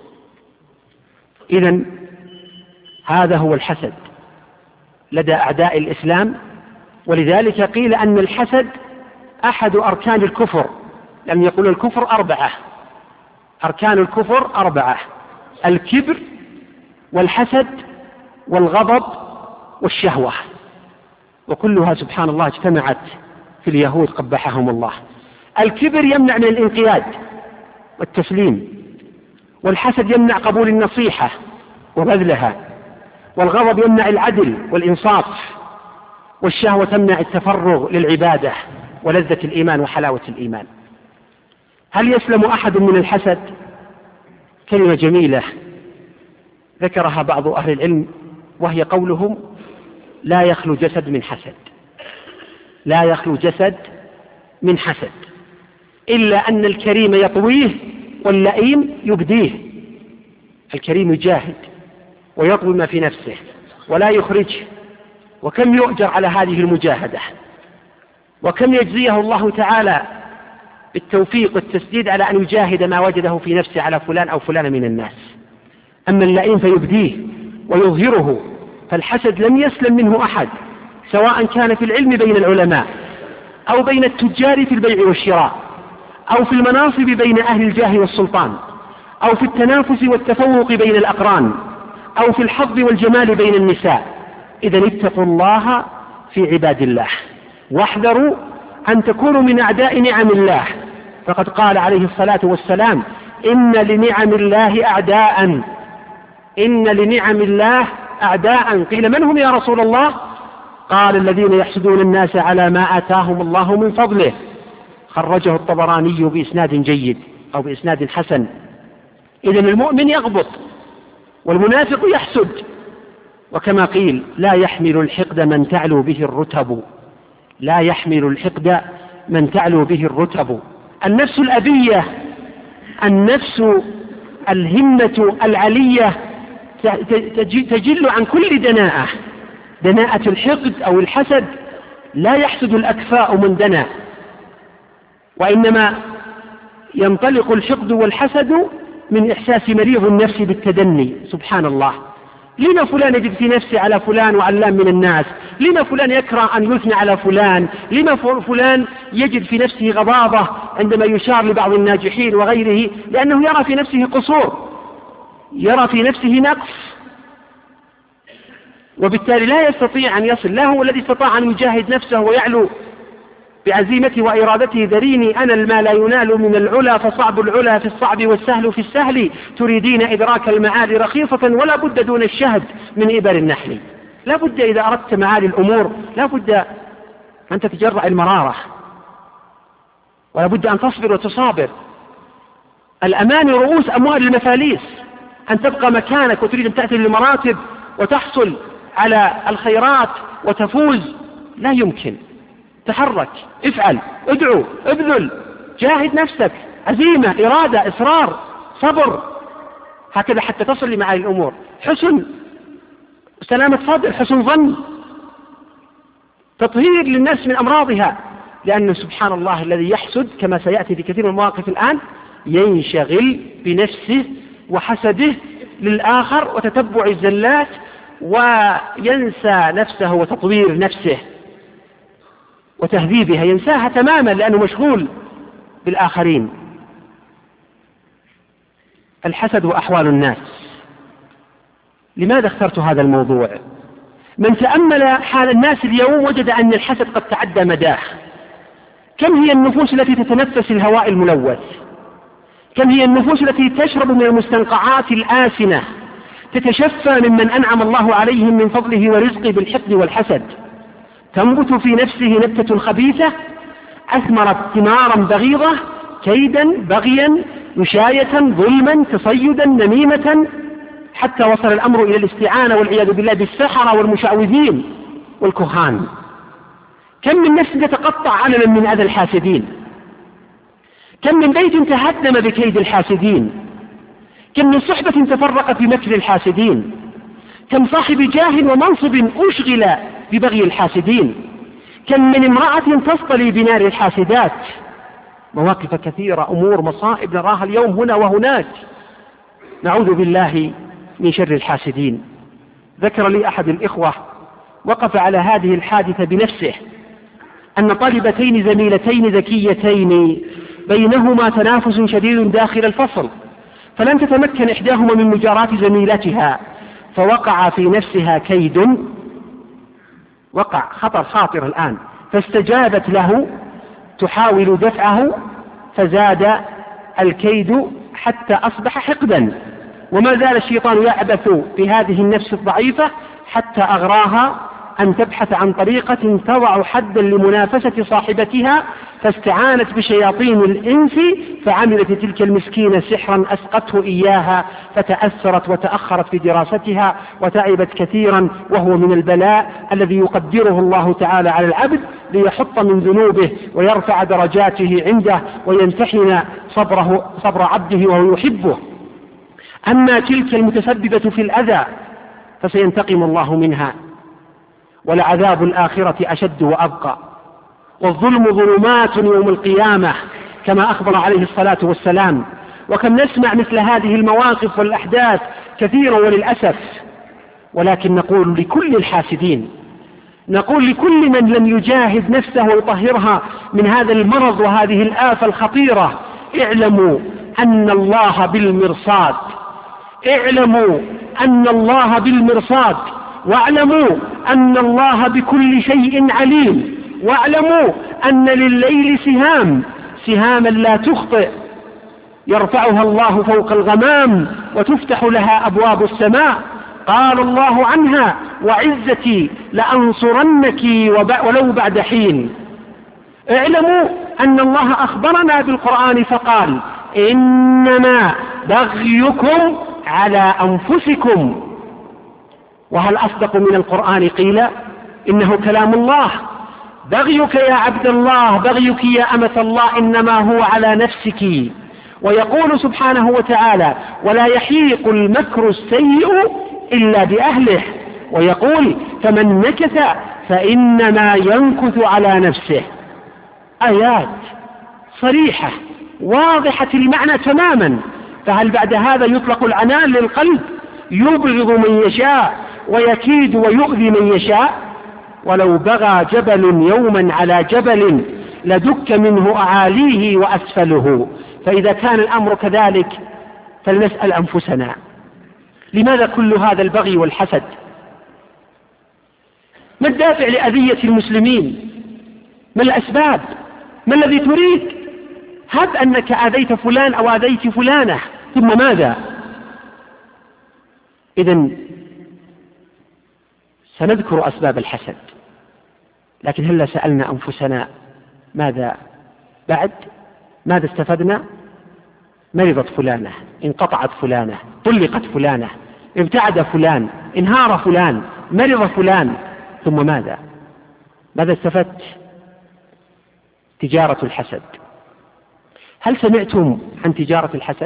Speaker 2: إذن هذا هو الحسد لدى أعداء الإسلام، ولذلك قيل أن الحسد أحد أركان الكفر، لم يقول الكفر 4، أركان الكفر 4: الكبر والحسد والغضب والشهوة، وكلها سبحان الله اجتمعت في اليهود قبحهم الله. الكبر يمنع من الانقياد والتسليم، والحسد يمنع قبول النصيحة وبذلها، والغضب يمنع العدل والإنصاف، والشهوة تمنع التفرغ للعبادة ولذة الإيمان وحلاوة الإيمان. هل يسلم أحد من الحسد؟ كلمة جميلة ذكرها بعض أهل العلم، وهي قولهم: لا يخلو جسد من حسد، لا يخلو جسد من حسد، إلا أن الكريم يطويه واللئيم يبديه. الكريم يجاهد ويطوي ما في نفسه ولا يخرجه، وكم يؤجر على هذه المجاهدة، وكم يجزيه الله تعالى بالتوفيق والتسديد على أن يجاهد ما وجده في نفسه على فلان أو فلان من الناس. أما اللئيم فيبديه ويظهره. فالحسد لم يسلم منه أحد، سواء كان في العلم بين العلماء، أو بين التجار في البيع والشراء، أو في المناصب بين أهل الجاه والسلطان، أو في التنافس والتفوق بين الأقران، أو في الحظ والجمال بين النساء. إذن اتقوا الله في عباد الله، واحذروا أن تكونوا من أعداء نعم الله، فقد قال عليه الصلاة والسلام: إن لنعم الله أعداء، إن لنعم الله أعداء. قيل من هم يا رسول الله؟ قال الذين يحسدون الناس على ما آتاهم الله من فضله. خرجه الطبراني بإسناد جيد أو بإسناد حسن. إذن المؤمن يغبط والمنافق يحسد. وكما قيل لا يحمل الحقد من تعلو به الرتب، لا يحمل الحقد من تعلو به الرتب. النفس الأبية، النفس الهمة العلية تجل عن كل دناءة. دناءة الحقد أو الحسد لا يحسد الأكفاء من دنا، وإنما ينطلق الحقد والحسد من إحساس مريض النفس بالتدني. سبحان الله، لما فلان يجد في نفسه على فلان وعلام من الناس؟ لما فلان يكره أن يثنى على فلان؟ لما فلان يجد في نفسه غضاضة عندما يشار لبعض الناجحين وغيره؟ لأنه يرى في نفسه قصور، يرى في نفسه نقص، وبالتالي لا يستطيع أن يصل. لا هو الذي استطاع أن يجاهد نفسه ويعلو بعزيمته وإرادته. ذريني أنا ما لا ينال من العلا، فصعب العلا في الصعب والسهل في السهل. تريدين إدراك المعالي رخيصة ولا بد دون الشهد من إبر النحل. لا بد إذا أردت معالي الأمور لا بد أن تتجرع المرارة، ولا بد أن تصبر وتصابر. الأمان رؤوس أموال المفاليس. أن تبقى مكانك وتريد أن تأتي للمراتب وتحصل على الخيرات وتفوز، لا يمكن. تحرك، افعل، ادعو، ابذل، جاهد نفسك، عزيمة، إرادة، إصرار، صبر، هكذا حتى تصل لمعالي الأمور. حسن سلامة صدر، حسن ظن، تطهير للناس من أمراضها. لأن سبحان الله الذي يحسد كما سيأتي في كثير من المواقف الآن ينشغل بنفسه وحسده للآخر وتتبع الزلات، وينسى نفسه وتطوير نفسه وتهذيبها، ينساها تماما لأنه مشغول بالآخرين. الحسد وأحوال الناس. لماذا اخترت هذا الموضوع؟ من تأمل حال الناس اليوم وجد أن الحسد قد تعدى مداه. كم هي النفوس التي تتنفس الهواء الملوث؟ كم هي النفوس التي تشرب من المستنقعات الآسنة، تتشفى ممن أنعم الله عليهم من فضله ورزقه بالحقد والحسد؟ تنبت في نفسه نبتة خبيثة أثمرت ثمارا بغيضة، كيدا، بغيا، وشاية، ظلما، تصيدا، نميمة، حتى وصل الأمر إلى الاستعانة والعياذ بالله بالسحرة والمشعوذين والكهان. كم من نفس تتقطع علما من أذى الحاسدين؟ كم من بيت تهدم بكيد الحاسدين؟ كم من صحبة تفرقت بمكر الحاسدين؟ كم صاحب جاه ومنصب أشغل ببغي الحاسدين؟ كم من امرأة تصطلي بنار الحاسدات؟ مواقف كثيرة، أمور، مصائب نراها اليوم هنا وهناك. نعوذ بالله من شر الحاسدين. ذكر لي أحد الإخوة وقف على هذه الحادثة بنفسه، أن طالبتين زميلتين ذكيتين بينهما تنافس شديد داخل الفصل، فلم تتمكن إحداهما من مجاراة زميلتها، فوقع في نفسها كيد، وقع خطر خاطر الآن، فاستجابت له تحاول دفعه، فزاد الكيد حتى أصبح حقدا. وما زال الشيطان يعبث بهذه النفس الضعيفة حتى أغراها أن تبحث عن طريقة تضع حدا لمنافسة صاحبتها، فاستعانت بشياطين الإنس فعملت تلك المسكينة سحرا أسقته إياها، فتأثرت وتأخرت في دراستها وتعبت كثيرا. وهو من البلاء الذي يقدره الله تعالى على العبد ليحط من ذنوبه ويرفع درجاته عنده ويمتحن صبر عبده وهو يحبه. أما تلك المتسببة في الأذى فسينتقم الله منها، ولعذاب الآخرة أشد وأبقى، والظلم ظلمات يوم القيامة كما أخبر عليه الصلاة والسلام. وكم نسمع مثل هذه المواقف والأحداث كثيرا وللأسف. ولكن نقول لكل الحاسدين، نقول لكل من لم يجاهد نفسه ويطهرها من هذا المرض وهذه الآفة الخطيرة: اعلموا أن الله بالمرصاد، اعلموا أن الله بالمرصاد، واعلموا أن الله بكل شيء عليم، واعلموا أن لليل سهاما لا تخطئ، يرفعها الله فوق الغمام وتفتح لها أبواب السماء، قال الله عنها: وعزتي لأنصرنك ولو بعد حين. اعلموا أن الله أخبرنا بالقرآن فقال: إنما بغيكم على أنفسكم. وهل أصدق من القرآن قيل؟ إنه كلام الله. بغيك يا عبد الله، بغيك يا أمة الله، إنما هو على نفسك. ويقول سبحانه وتعالى: ولا يحيق المكر السيء إلا بأهله. ويقول: فمن نكث فإنما ينكث على نفسه. آيات صريحة واضحة المعنى تماما. فهل بعد هذا يطلق العنان للقلب يبغض من يشاء ويكيد ويؤذي من يشاء؟ ولو بغى جبل يوما على جبل لدك منه أعاليه وأسفله. فإذا كان الأمر كذلك فلنسأل أنفسنا: لماذا كل هذا البغي والحسد؟ ما الدافع لأذية المسلمين؟ ما الأسباب؟ ما الذي تريد؟ هب أنك آذيت فلان أو آذيت فلانة، ثم ماذا؟ إذن سنذكر أسباب الحسد، لكن هل سألنا أنفسنا ماذا بعد؟ ماذا استفدنا؟ مرضت فلانة، انقطعت فلانة، طلقت فلانة، ابتعد فلان، انهار فلان، مرض فلان، ثم ماذا؟ ماذا استفدت؟ تجارة الحسد. هل سمعتم عن تجارة الحسد؟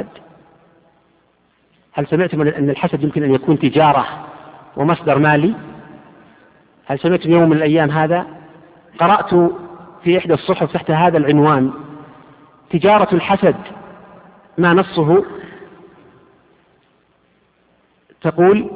Speaker 2: هل سمعتم أن الحسد يمكن أن يكون تجارة ومصدر مالي؟ هل سمعتم يوم من الأيام هذا؟ قرأت في إحدى الصحف تحت هذا العنوان: تجارة الحسد، ما نصه تقول: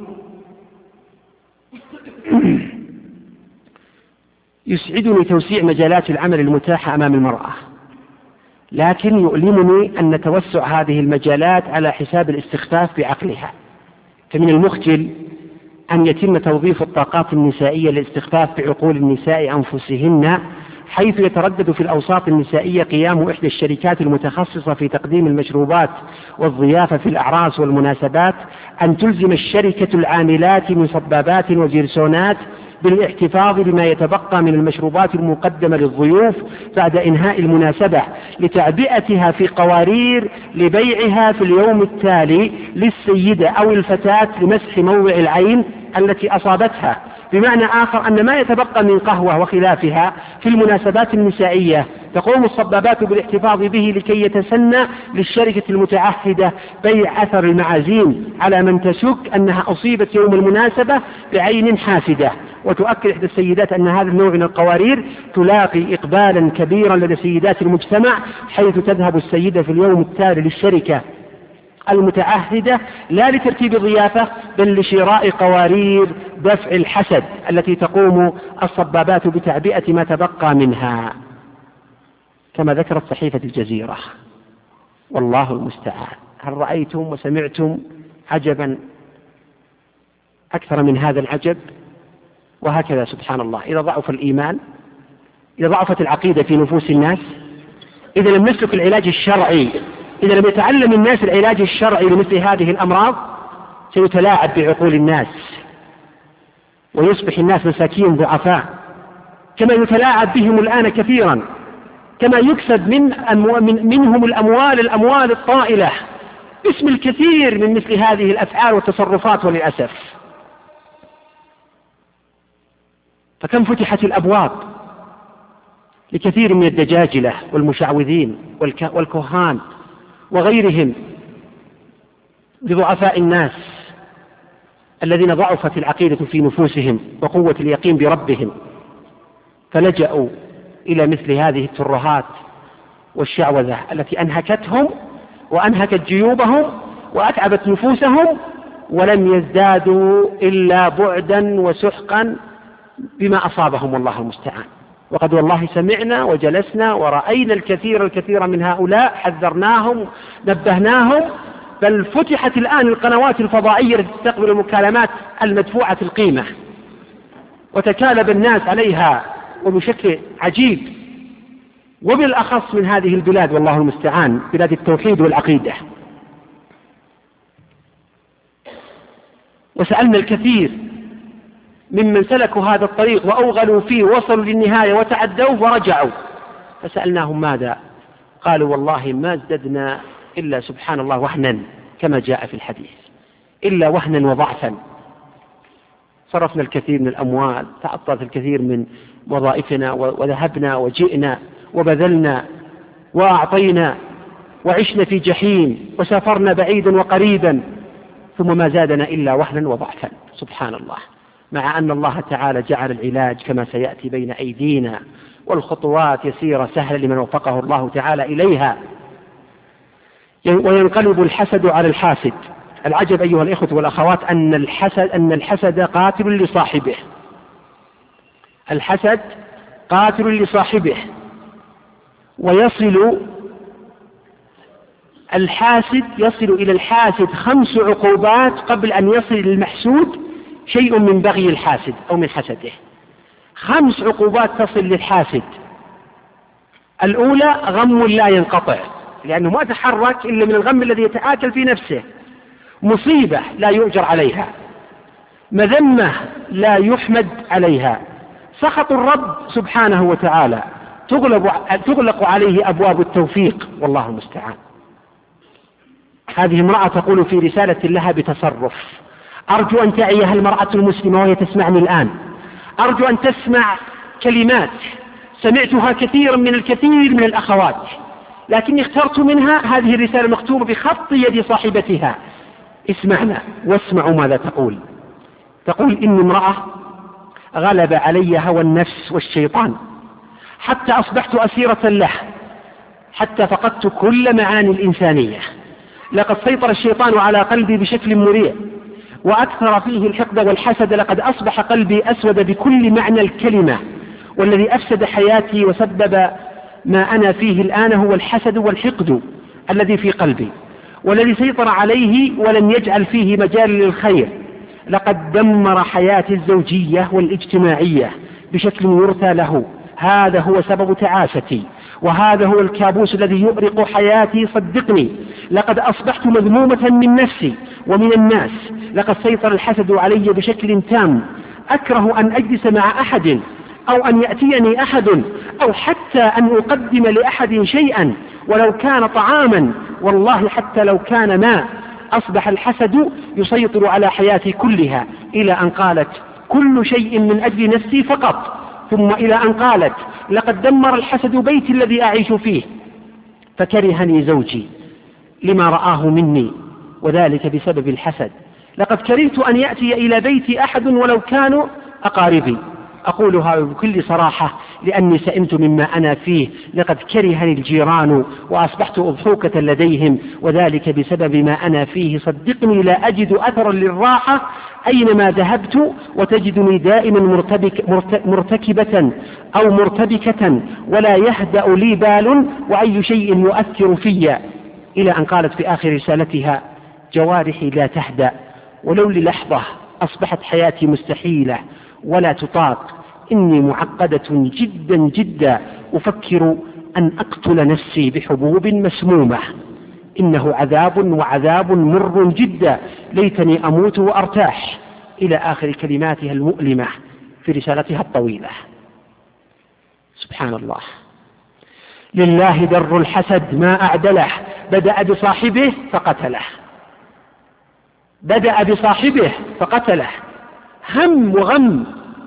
Speaker 2: يسعدني توسيع مجالات العمل المتاحة أمام المرأة، لكن يؤلمني أن توسع هذه المجالات على حساب الاستخفاف بعقلها. فمن المخجل أن يتم توظيف الطاقات النسائية للاستخفاف بعقول النساء أنفسهن، حيث يتردد في الأوساط النسائية قيام إحدى الشركات المتخصصة في تقديم المشروبات والضيافة في الأعراس والمناسبات أن تلزم الشركة العاملات من صبابات وجرسونات بالاحتفاظ بما يتبقى من المشروبات المقدمة للضيوف بعد إنهاء المناسبة، لتعبئتها في قوارير لبيعها في اليوم التالي للسيدة أو الفتاة لمسح موضع العين التي أصابتها. بمعنى آخر أن ما يتبقى من قهوة وخلافها في المناسبات النسائية تقوم الصبابات بالاحتفاظ به لكي يتسنى للشركة المتعهدة بيع أثر المعازيم على من تشك أنها أصيبت يوم المناسبة بعين حاسدة. وتؤكد إحدى السيدات أن هذا النوع من القوارير تلاقي إقبالا كبيرا لدى سيدات المجتمع، حيث تذهب السيدة في اليوم التالي للشركة المتعهدة لا لترتيب ضيافة بل لشراء قوارير دفع الحسد التي تقوم الصبابات بتعبئة ما تبقى منها، كما ذكرت صحيفة الجزيرة. والله المستعان. هل رأيتم وسمعتم عجبا أكثر من هذا العجب؟ وهكذا سبحان الله، إذا ضعف الإيمان، إذا ضعفت العقيدة في نفوس الناس، إذا لم نسلك العلاج الشرعي، إذا لم يتعلم الناس العلاج الشرعي لمثل هذه الأمراض، سيتلاعب بعقول الناس ويصبح الناس مساكين ضعفاء، كما يتلاعب بهم الآن كثيرا، كما يكسب منهم الأموال الطائلة باسم الكثير من مثل هذه الأفعال والتصرفات. وللأسف فكم فتحت الأبواب لكثير من الدجاجلة والمشعوذين والكهان وغيرهم لضعفاء الناس الذين ضعفت العقيدة في نفوسهم وقوة اليقين بربهم، فلجأوا إلى مثل هذه الترهات والشعوذة التي أنهكتهم وأنهكت جيوبهم وأتعبت نفوسهم، ولم يزدادوا إلا بعدا وسحقا بما أصابهم، والله المستعان. وقد والله سمعنا وجلسنا ورأينا الكثير من هؤلاء، حذرناهم نبهناهم، بل فتحت الآن القنوات الفضائية التي تستقبل المكالمات المدفوعة القيمة، وتكالب الناس عليها وبشكل عجيب، وبالأخص من هذه البلاد والله المستعان، بلاد التوحيد والعقيدة. وسألنا الكثير ممن سلكوا هذا الطريق وأوغلوا فيه ووصلوا للنهاية وتعدوه ورجعوا، فسألناهم ماذا؟ قالوا والله ما ازددنا إلا سبحان الله وهنا كما جاء في الحديث، إلا وهنا وضعفا. صرفنا الكثير من الأموال، تعطلت الكثير من وظائفنا، وذهبنا وجئنا وبذلنا وأعطينا وعشنا في جحيم وسافرنا بعيدا وقريبا، ثم ما زادنا إلا وهنا وضعفا. سبحان الله، مع أن الله تعالى جعل العلاج كما سيأتي بين أيدينا، والخطوات يسيرة سهلة لمن وفقه الله تعالى إليها. وينقلب الحسد على الحاسد. العجب أيها الإخوة والأخوات أن الحسد قاتل لصاحبه. الحسد قاتل لصاحبه، ويصل إلى الحاسد 5 عقوبات قبل أن يصل للمحسود شيء من بغي الحاسد أو من حسده. 5 عقوبات تصل للحاسد. الأولى غم لا ينقطع، لأنه ما تحرك إلا من الغم الذي يتآكل في نفسه. مصيبة لا يؤجر عليها، مذمة لا يحمد عليها، سخط الرب سبحانه وتعالى، تغلق عليه أبواب التوفيق، والله المستعان. هذه امرأة تقول في رسالة لها بتصرف: أرجو أن تعيها المرأة المسلمة وهي تسمعني الآن، أرجو أن تسمع كلمات سمعتها كثيرا من الكثير من الأخوات، لكني اخترت منها هذه الرسالة مكتوبة بخط يد صاحبتها. اسمعنا واسمعوا ماذا تقول. تقول: إني امرأة غلب علي هوى النفس والشيطان حتى أصبحت أسيرة له، حتى فقدت كل معاني الإنسانية. لقد سيطر الشيطان على قلبي بشكل مريع، وأكثر فيه الحقد والحسد. لقد أصبح قلبي أسود بكل معنى الكلمة، والذي أفسد حياتي وسبب ما أنا فيه الآن هو الحسد والحقد الذي في قلبي، والذي سيطر عليه ولم يجعل فيه مجال للخير. لقد دمر حياتي الزوجية والاجتماعية بشكل يرثى له. هذا هو سبب تعاستي، وهذا هو الكابوس الذي يؤرق حياتي. صدقني، لقد أصبحت مذمومة من نفسي ومن الناس. لقد سيطر الحسد علي بشكل تام. أكره أن أجلس مع أحد، أو أن يأتيني أحد، أو حتى أن أقدم لأحد شيئا ولو كان طعاما، والله حتى لو كان ماء. أصبح الحسد يسيطر على حياتي كلها، إلى أن قالت: كل شيء من أجل نفسي فقط. ثم إلى أن قالت: لقد دمر الحسد بيتي الذي أعيش فيه، فكرهني زوجي لما رآه مني، وذلك بسبب الحسد. لقد كرهت أن يأتي إلى بيتي أحد ولو كانوا أقاربي. أقولها بكل صراحة لأني سئمت مما أنا فيه. لقد كرهني الجيران وأصبحت أضحوكة لديهم، وذلك بسبب ما أنا فيه. صدقني، لا أجد أثرا للراحة أينما ذهبت، وتجدني دائما مرتكبة أو مرتبكة، ولا يهدأ لي بال، وأي شيء يؤثر في. إلى أن قالت في آخر رسالتها: جوارحي لا تهدأ، ولو للحظة أصبحت حياتي مستحيلة ولا تطاق. إني معقدة جدا جدا، أفكر أن أقتل نفسي بحبوب مسمومة. إنه عذاب، وعذاب مر جدا، ليتني أموت وأرتاح. إلى آخر كلماتها المؤلمة في رسالتها الطويلة. سبحان الله، لله در الحسد ما أعدله. بدأ بصاحبه فقتله، بدأ بصاحبه فقتله. هم وغم،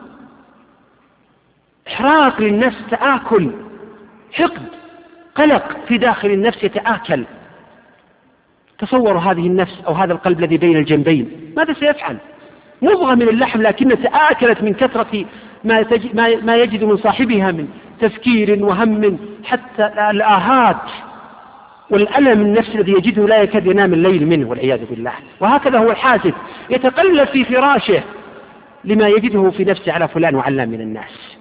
Speaker 2: إحراق للنفس، تآكل، حقد، قلق في داخل النفس يتآكل. تصوروا هذه النفس أو هذا القلب الذي بين الجنبين ماذا سيفعل؟ مضغة من اللحم، لكن تآكلت من كثرة ما يجد من صاحبها من تفكير وهم، حتى الآهات والألم النفسي الذي يجده لا يكاد ينام الليل منه والعياذ بالله. وهكذا هو الحاسد، يتقلب في فراشه لما يجده في نفسه على فلان وعلان من الناس.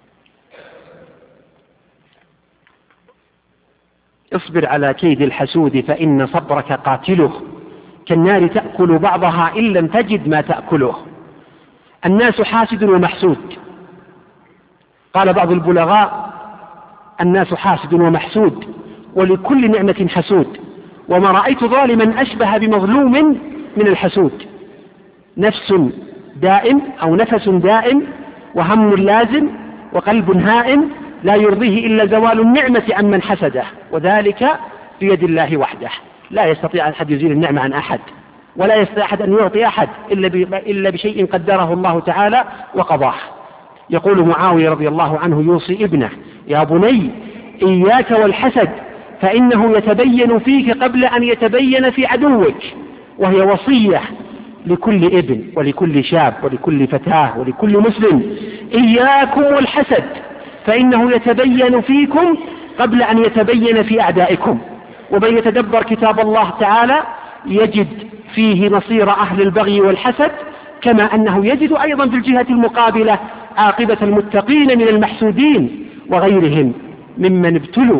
Speaker 2: اصبر على كيد الحسود فإن صبرك قاتله، كالنار تأكل بعضها إن لم تجد ما تأكله. الناس حاسد ومحسود. قال بعض البلغاء: الناس حاسد ومحسود، ولكل نعمة حسود، وما رأيت ظالما أشبه بمظلوم من الحسود. نفس دائم أو نفس دائم وهم لازم وقلب هائم لا يرضيه إلا زوال النعمة عمن حسده، وذلك بيد الله وحده. لا يستطيع أحد يزيل النعمة عن أحد، ولا يستطيع أحد أن يعطي أحد إلا بشيء قدره الله تعالى وقضاه. يقول معاوية رضي الله عنه يوصي ابنه: يا بني إياك والحسد فإنه يتبين فيك قبل أن يتبين في عدوك. وهي وصية لكل ابن ولكل شاب ولكل فتاة ولكل مسلم: إياكم والحسد فإنه يتبين فيكم قبل أن يتبين في أعدائكم. ومن يتدبر كتاب الله تعالى يجد فيه مصير أهل البغي والحسد، كما أنه يجد أيضا في الجهة المقابلة عاقبة المتقين من المحسودين وغيرهم ممن ابتلوا،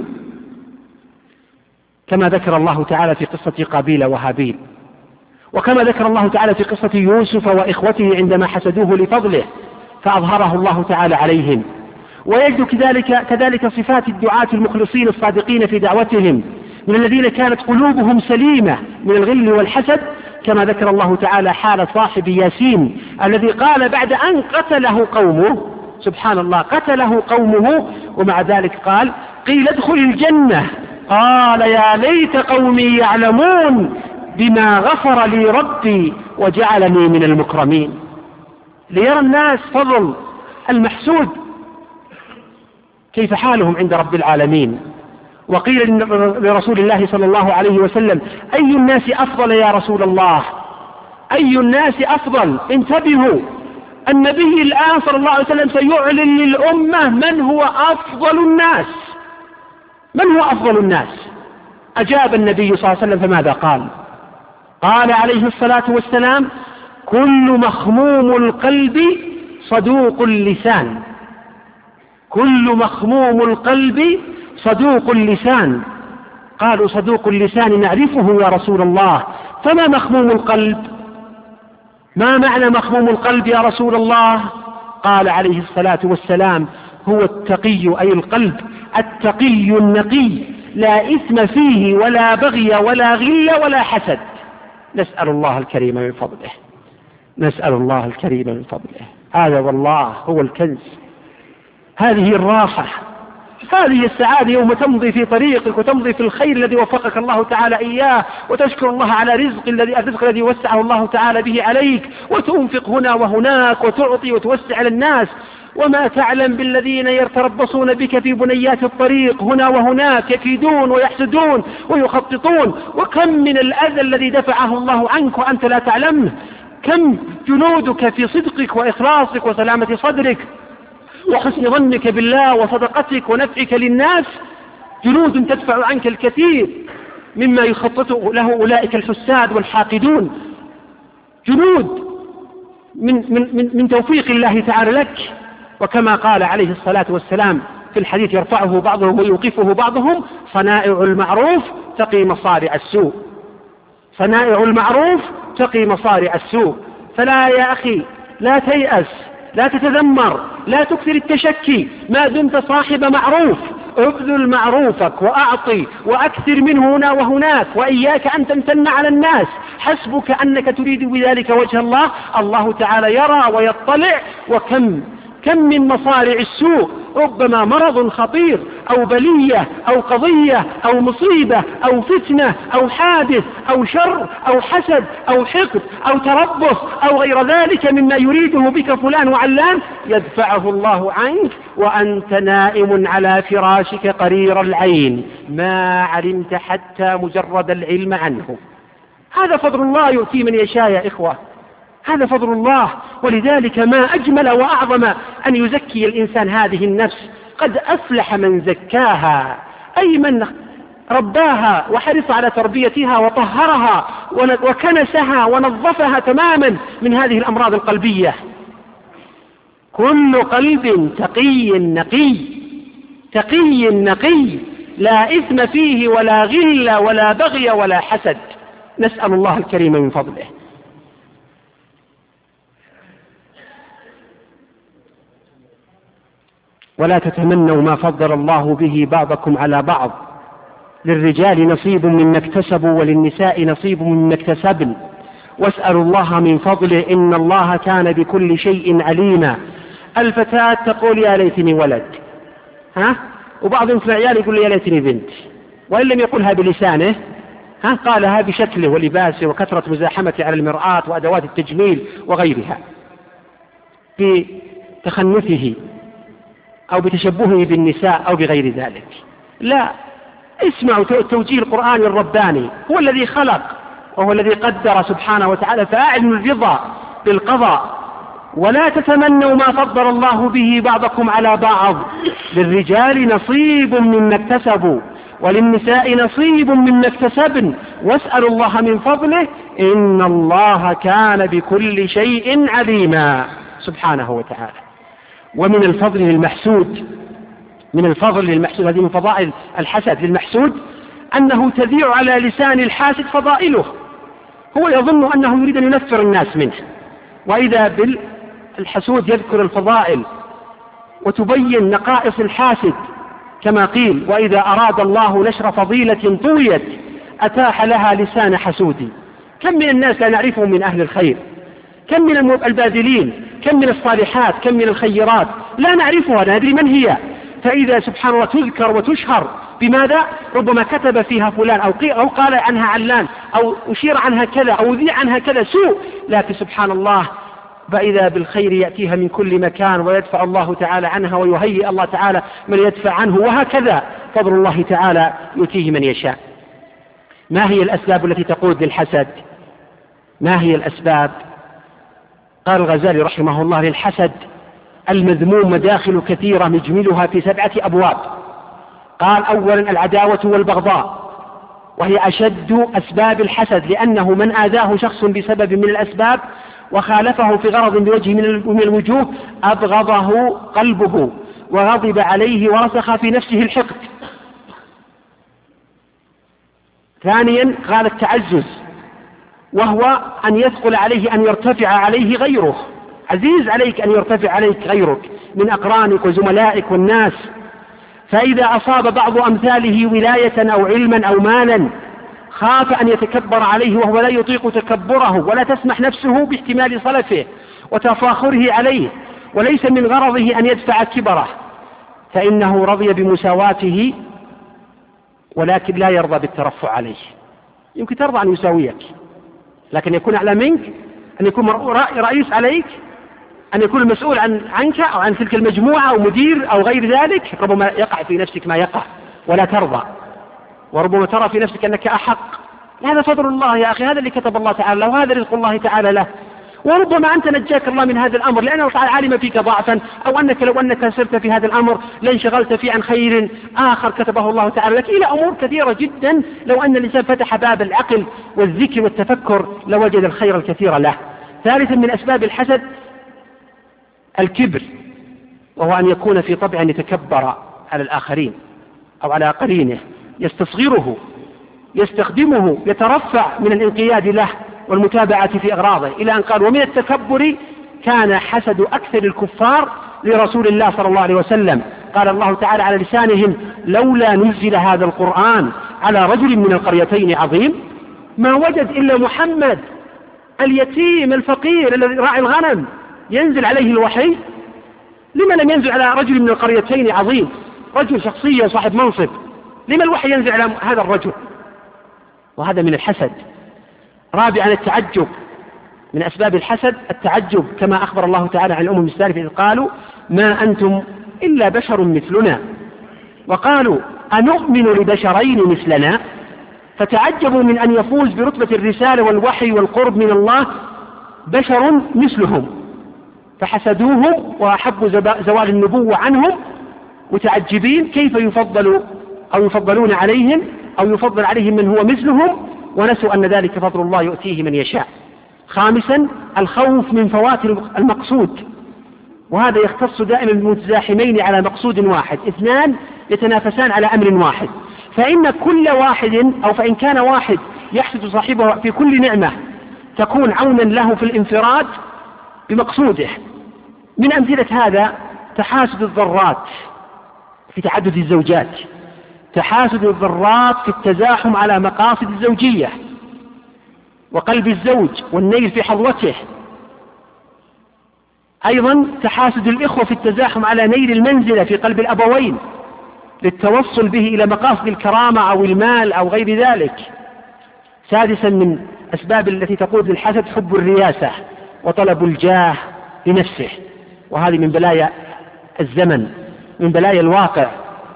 Speaker 2: كما ذكر الله تعالى في قصة قابيل وهابيل، وكما ذكر الله تعالى في قصة يوسف وإخوته عندما حسدوه لفضله فأظهره الله تعالى عليهم. ويجد كذلك صفات الدعاة المخلصين الصادقين في دعوتهم من الذين كانت قلوبهم سليمة من الغل والحسد، كما ذكر الله تعالى حال صاحب ياسين الذي قال بعد أن قتله قومه، سبحان الله، قتله قومه ومع ذلك قال: قيل ادخل الجنة قال يا ليت قومي يعلمون بما غفر لي ربي وجعلني من المكرمين. ليرى الناس فضل المحسود كيف حالهم عند رب العالمين. وقيل لرسول الله صلى الله عليه وسلم: أي الناس أفضل يا رسول الله؟ أي الناس أفضل؟ انتبهوا، النبي الآن صلى الله عليه وسلم سيعلن للأمة من هو أفضل الناس. من هو أفضل الناس؟ أجاب النبي صلى الله عليه وسلم فماذا قال؟ قال عليه الصلاة والسلام: كل مخموم القلب صدوق اللسان. كل مخموم القلب صدوق اللسان. قالوا: صدوق اللسان نعرفه يا رسول الله، فما مخموم القلب؟ ما معنى مخموم القلب يا رسول الله؟ قال عليه الصلاة والسلام: هو التقي، أي القلب التقي النقي، لا إثم فيه ولا بغي ولا غل ولا حسد. نسأل الله الكريم من فضله، نسأل الله الكريم من فضله. هذا والله هو الكنز، هذه الراحة، هذه السعادة يوم تمضي في طريقك وتمضي في الخير الذي وفقك الله تعالى إياه، وتشكر الله على الرزق الذي وسعه الله تعالى به عليك، وتنفق هنا وهناك وتعطي وتوسع على الناس، وما تعلم بالذين يتربصون بك في بنيات الطريق هنا وهناك يكيدون ويحسدون ويخططون، وكم من الأذى الذي دفعه الله عنك وأنت لا تعلمه، كم جنودك في صدقك وإخلاصك وسلامة صدرك وحسن ظنك بالله وصدقتك ونفعك للناس، جنود تدفع عنك الكثير مما يخطط له أولئك الحساد والحاقدون، جنود من توفيق الله تعالى لك. وكما قال عليه الصلاة والسلام في الحديث يرفعه بعضهم ويوقفه بعضهم: صنائع المعروف تقي مصارع السوء. صنائع المعروف تقي مصارع السوء. فلا يا أخي لا تيأس، لا تتذمر، لا تكثر التشكي ما دمت صاحب معروف. ابذل معروفك وأعطي وأكثر منه هنا وهناك، وإياك أن تمتن على الناس. حسبك أنك تريد بذلك وجه الله، الله تعالى يرى ويطلع. وكم من مصارع السوء، ربما مرض خطير أو بلية أو قضية أو مصيبة أو فتنة أو حادث أو شر أو حسد أو حقد أو تربص أو غير ذلك مما يريده بك فلان وعلان، يدفعه الله عنك وأنت نائم على فراشك قرير العين، ما علمت حتى مجرد العلم عنه. هذا فضل الله يؤتي من يشاء يا إخوة، هذا فضل الله. ولذلك ما أجمل وأعظم أن يزكي الإنسان هذه النفس. قد أفلح من زكاها، أي من رباها وحرص على تربيتها وطهرها وكنسها ونظفها تماما من هذه الأمراض القلبية. كل قلب تقي نقي، تقي نقي، لا إثم فيه ولا غل ولا بغي ولا حسد. نسأل الله الكريم من فضله. ولا تتمنوا ما فضل الله به بعضكم على بعض، للرجال نصيب مما اكتسبوا وللنساء نصيب مما اكتسبن، واسألوا الله من فضله إن الله كان بكل شيء عليما. الفتاة تقول يا ليتني ولد، وبعض العيال يقول يا ليتني بنت، وإن لم يقولها بلسانه قالها بشكله ولباسه وكثرة مزاحمته على المرآة وأدوات التجميل وغيرها، بتخنثه أو بتشبهه بالنساء أو بغير ذلك. لا، اسمعوا توجيه القرآن الرباني، هو الذي خلق وهو الذي قدر سبحانه وتعالى، فأعلنوا الرضا بالقضاء ولا تتمنوا ما فضل الله به بعضكم على بعض، للرجال نصيب مما اكتسبوا وللنساء نصيب مما اكتسبن واسألوا الله من فضله إن الله كان بكل شيء عليما سبحانه وتعالى. ومن الفضل للمحسود، هذه من فضائل الحسد للمحسود، أنه تذيع على لسان الحاسد فضائله، هو يظن أنه يريد أن ينفر الناس منه، وإذا بالحسود يذكر الفضائل وتبين نقائص الحاسد، كما قيل وإذا أراد الله نشر فضيلة طويت أتاح لها لسان حسود. كم من الناس لا نعرفهم من أهل الخير، كم من الباذلين، كم من الصالحات، كم من الخيرات لا نعرفها، لا ندري من هي، فإذا سبحان الله تذكر وتشهر بماذا؟ ربما كتب فيها فلان أو قال عنها علان أو أشير عنها كذا أو أذيع عنها كذا سوء، لكن سبحان الله فإذا بالخير يأتيها من كل مكان ويدفع الله تعالى عنها ويهيئ الله تعالى من يدفع عنه، وهكذا فضل الله تعالى يؤتيه من يشاء. ما هي الأسباب التي تقود للحسد؟ ما هي الأسباب؟ قال الغزالي رحمه الله للحسد المذموم مداخل كثيرة نجملها في 7 أبواب. قال أولا العداوة والبغضاء، وهي أشد أسباب الحسد، لأنه من آذاه شخص بسبب من الأسباب وخالفه في غرض بوجه من الوجوه أبغضه قلبه وغضب عليه ورسخ في نفسه الحقد. ثانيا قال التعزز، وهو أن يثقل عليه أن يرتفع عليه غيره، عزيز عليك أن يرتفع عليك غيرك من أقرانك وزملائك والناس، فإذا أصاب بعض أمثاله ولاية أو علما أو مالا خاف أن يتكبر عليه وهو لا يطيق تكبره ولا تسمح نفسه باحتمال صلفه وتفاخره عليه، وليس من غرضه أن يدفع كبره، فإنه رضي بمساواته ولكن لا يرضى بالترفع عليه. يمكن ترضى أن يساويك، لكن يكون أعلى منك، أن يكون رئيس عليك، أن يكون المسؤول عنك أو عن تلك المجموعة أو مدير أو غير ذلك، ربما يقع في نفسك ما يقع ولا ترضى، وربما ترى في نفسك أنك أحق. هذا فضل الله يا أخي، هذا اللي كتب الله تعالى له، وهذا رزق الله تعالى له، وربما أنت نجاك الله من هذا الأمر لأنه تعالى علم فيك ضعفا، أو أنك لو أنك سرت في هذا الأمر لانشغلت فيه عن خير آخر كتبه الله تعالى لك، إلى أمور كثيرة جدا لو أن الإنسان فتح باب العقل والذكر والتفكر لوجد الخير الكثير له. ثالثا من أسباب الحسد الكبر، وهو أن يكون في طبع أن يتكبر على الآخرين أو على قرينه، يستصغره، يستخدمه، يترفع من الانقياد له والمتابعة في أغراضه، إلى أن قال ومن التكبر كان حسد أكثر الكفار لرسول الله صلى الله عليه وسلم. قال الله تعالى على لسانهم لولا نزل هذا القرآن على رجل من القريتين عظيم، ما وجد إلا محمد اليتيم الفقير الذي راعي الغنم ينزل عليه الوحي، لما لم ينزل على رجل من القريتين عظيم، رجل شخصية صاحب منصب، لما الوحي ينزل على هذا الرجل؟ وهذا من الحسد. رابعا التعجب، من أسباب الحسد التعجب، كما أخبر الله تعالى عن الأمم السالفة إذ قالوا ما أنتم إلا بشر مثلنا، وقالوا أنؤمن لبشرين مثلنا، فتعجبوا من أن يفوز برتبة الرسالة والوحي والقرب من الله بشر مثلهم، فحسدوهم وأحبوا زوال النبوة عنهم متعجبين كيف يفضلوا أو يفضلون عليهم أو يفضل عليهم من هو مثلهم، ونسوا أن ذلك فضل الله يؤتيه من يشاء. خامسا الخوف من فوات المقصود، وهذا يختص دائما بالمتزاحمين على مقصود واحد، اثنان يتنافسان على أمر واحد، فإن كل واحد أو فإن كان واحد يحسد صاحبه في كل نعمة تكون عونا له في الانفراد بمقصوده. من أمثلة هذا تحاسد الضرات في تعدد الزوجات، تحاسد الضرات في التزاحم على مقاصد الزوجية، وقلب الزوج والنيل في حظوته. أيضا تحاسد الإخوة في التزاحم على نيل المنزلة في قلب الأبوين للتوصل به إلى مقاصد الكرامة أو المال أو غير ذلك. سادسا من أسباب التي تقود للحسد حب الرياسة وطلب الجاه لنفسه، وهذه من بلايا الزمن، من بلايا الواقع.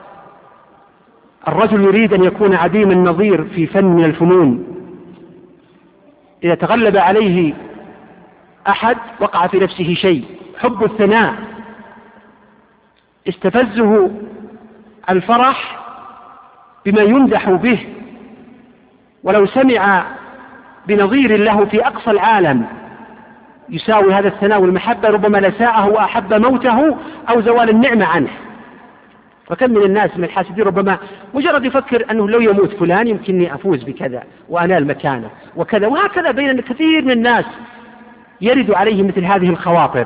Speaker 2: الرجل يريد أن يكون عديم النظير في فن من الفنون، إذا تغلب عليه أحد وقع في نفسه شيء. حب الثناء استفزه الفرح بما يمدح به، ولو سمع بنظير له في أقصى العالم يساوي هذا الثناء والمحبة ربما لساءه وأحب موته أو زوال النعمة عنه. وكم من الناس من الحاسدين ربما مجرد يفكر أنه لو يموت فلان يمكنني أفوز بكذا وأنال مكانه وكذا، وهكذا بين الكثير من الناس يرد عليه مثل هذه الخواطر.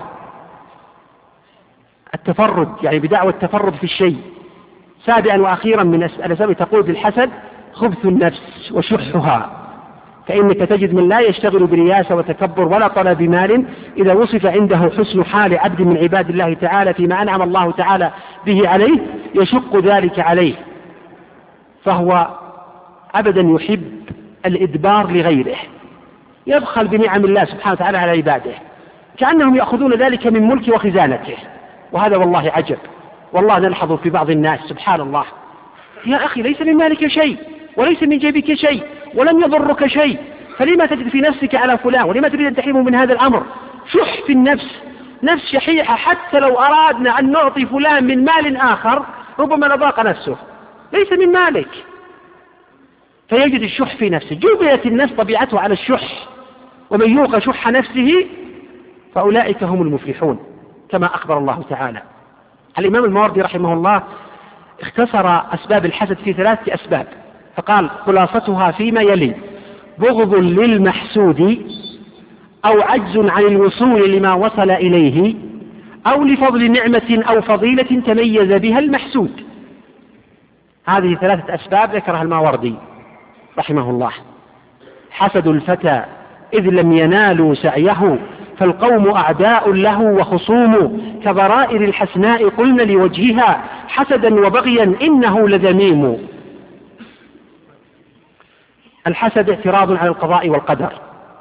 Speaker 2: التفرد، يعني بدعوى التفرد في الشيء. سابعا وأخيرا من الأسباب تقود الحسد خبث النفس وشحها، فإنك تجد من لا يشتغل برياسة وتكبر ولا طلب مال إذا وصف عنده حسن حال عبد من عباد الله تعالى فيما أنعم الله تعالى به عليه يشق ذلك عليه، فهو أبدا يحب الإدبار لغيره، يبخل بنعم الله سبحانه وتعالى على عباده كأنهم يأخذون ذلك من ملك وخزانته. وهذا والله عجب، والله نلحظ في بعض الناس سبحان الله، يا أخي ليس من مالك شيء وليس من جيبك شيء ولم يضرك شيء، فلما تجد في نفسك على فلان ولما تريد أن تحرمه من هذا الأمر؟ شح في النفس، نفس شحيحة، حتى لو أرادنا أن نعطي فلان من مال آخر ربما لضاق نفسه، ليس من مالك، فيجد الشح في نفسه. جبلت النفس طبيعته على الشح، ومن يوق شح نفسه فأولئك هم المفلحون كما أخبر الله تعالى. الإمام الماوردي رحمه الله اختصر أسباب الحسد في 3 أسباب، فقال خلاصتها فيما يلي: بغض للمحسود، أو عجز عن الوصول لما وصل إليه، أو لفضل نعمة أو فضيلة تميز بها المحسود. هذه 3 أسباب ذكرها الماوردي رحمه الله. حسد الفتى إذ لم ينالوا سعيه، فالقوم أعداء له وخصوم، كضرائر الحسناء قلن لوجهها، حسدا وبغيا إنه لذميم. الحسد اعتراض على القضاء والقدر.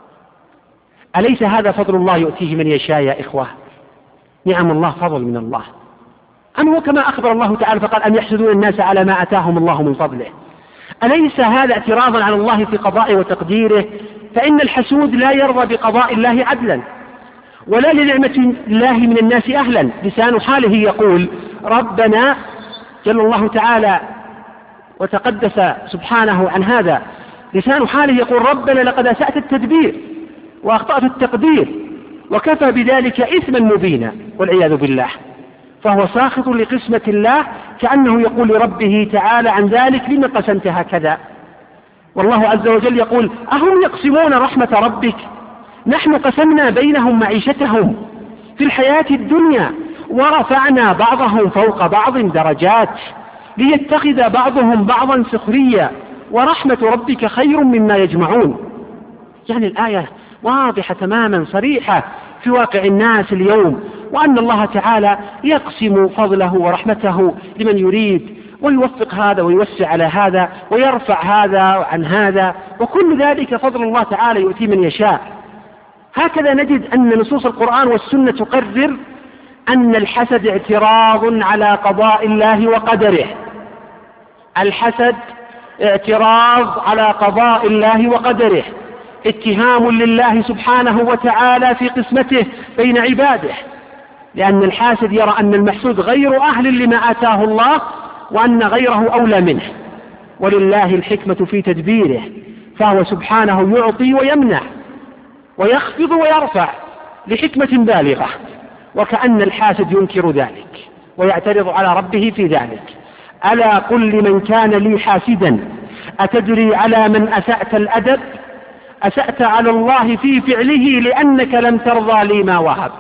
Speaker 2: أليس هذا فضل الله يؤتيه من يشاء يا إخوة؟ نعم الله فضل من الله. أم هو كما أخبر الله تعالى فقال أم يحسدون الناس على ما أتاهم الله من فضله؟ أليس هذا اعتراضا على الله في قضائه وتقديره؟ فإن الحسود لا يرضى بقضاء الله عدلا ولا لنعمة الله من الناس أهلا. لسان حاله يقول ربنا جل الله تعالى وتقدس سبحانه عن هذا، لسان حاله يقول ربنا لقد أسأت التدبير وأخطأت التقدير وكفى بذلك إثما مبينا والعياذ بالله. فهو ساخط لقسمة الله كأنه يقول لربه تعالى عن ذلك لما قسمت هكذا. والله عز وجل يقول أهم يقسمون رحمة ربك نحن قسمنا بينهم معيشتهم في الحياة الدنيا ورفعنا بعضهم فوق بعض درجات ليتخذ بعضهم بعضا سخريا ورحمة ربك خير مما يجمعون. يعني الآية واضحة تماما صريحة في واقع الناس اليوم، وأن الله تعالى يقسم فضله ورحمته لمن يريد ويوفق هذا ويوسع على هذا ويرفع هذا عن هذا، وكل ذلك فضل الله تعالى يؤتي من يشاء. هكذا نجد أن نصوص القرآن والسنة تقرر أن الحسد اعتراض على قضاء الله وقدره. الحسد اعتراض على قضاء الله وقدره، اتهام لله سبحانه وتعالى في قسمته بين عباده، لأن الحاسد يرى أن المحسود غير أهل لما آتاه الله وأن غيره أولى منه، ولله الحكمة في تدبيره، فهو سبحانه يعطي ويمنع ويخفض ويرفع لحكمة بالغة، وكأن الحاسد ينكر ذلك ويعترض على ربه في ذلك. ألا قل لمن كان لي حاسدا أتدري على من أسأت الأدب؟ أسأت على الله في فعله لأنك لم ترضى لي ما وهب.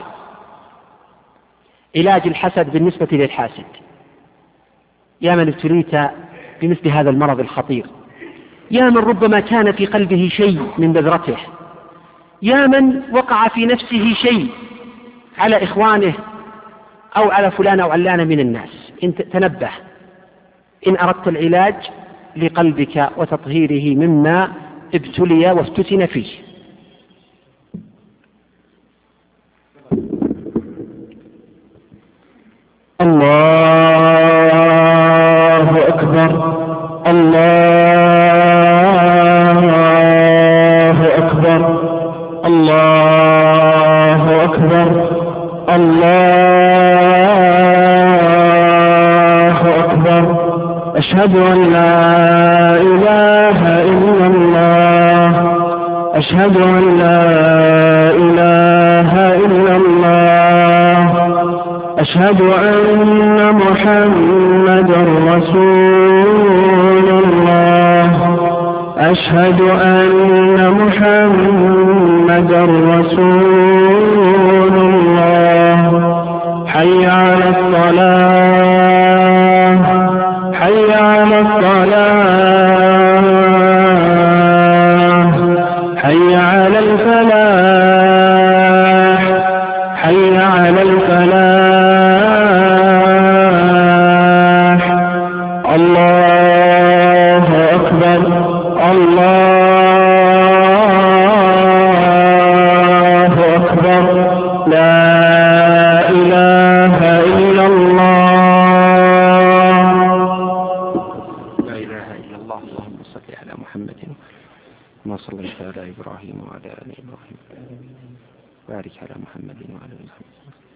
Speaker 2: علاج الحسد بالنسبة للحاسد: يا من ابتليت بمثل هذا المرض الخطير، يا من ربما كان في قلبه شيء من بذرته يا من وقع في نفسه شيء على إخوانه أو على فلان أو علان من الناس، تنبه. إن أردت العلاج لقلبك وتطهيره مما ابتلي وافتتن فيه.
Speaker 1: الله أكبر الله أكبر الله أكبر الله أكبر. أشهد أن لا إله إلا الله أشهد أن لا إله إلا الله أشهد أن محمدا رسول الله أشهد أن محمدا رسول الله. حي على الصلاة حي على الصلاة حي على الفلاح حي على الفلاح. الله أكبر الله أكبر. لا إله إلا الله.
Speaker 2: لا إله إلا الله. اللهم صل على محمد كما صليت على إبراهيم وعلى آل إبراهيم بارك على محمد وعلى آل محمد.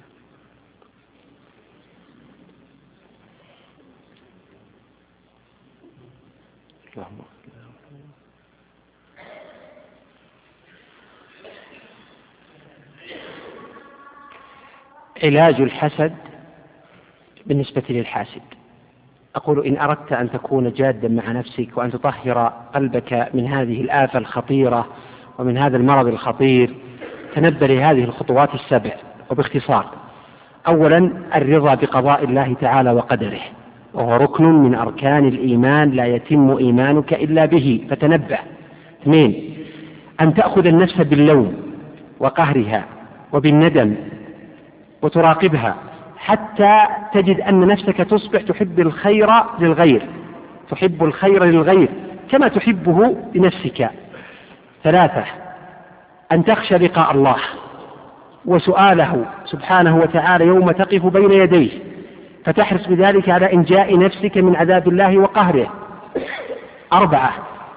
Speaker 2: علاج الحسد بالنسبة للحاسد. أقول إن أردت أن تكون جادا مع نفسك وأن تطهر قلبك من هذه الآفة الخطيرة ومن هذا المرض الخطير، تنبه لهذه الخطوات السبع وباختصار. أولا الرضا بقضاء الله تعالى وقدره، وهو ركن من أركان الإيمان لا يتم إيمانك إلا به، فتنبه. 2 أن تأخذ النفس باللوم وقهرها وبالندم وتراقبها حتى تجد أن نفسك تصبح تحب الخير للغير، تحب الخير للغير كما تحبه لنفسك. 3 أن تخشى لقاء الله وسؤاله سبحانه وتعالى يوم تقف بين يديه، فتحرص بذلك على إنجاء نفسك من عذاب الله وقهره. 4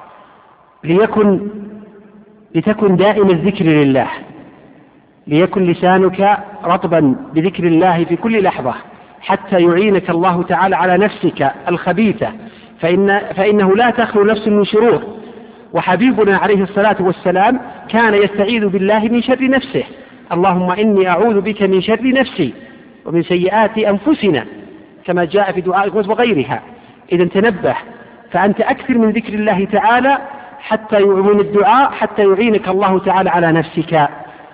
Speaker 2: لتكن دائم الذكر لله، ليكن لسانك رطبا بذكر الله في كل لحظة حتى يعينك الله تعالى على نفسك الخبيثة، فإنه لا تخلو نفس من شرور. وحبيبنا عليه الصلاة والسلام كان يستعيذ بالله من شر نفسه، اللهم إني أعوذ بك من شر نفسي ومن سيئات أنفسنا، كما جاء في دعاء وغيرها. إذا تنبه، فأنت أكثر من ذكر الله تعالى من الدعاء حتى يعينك الله تعالى على نفسك.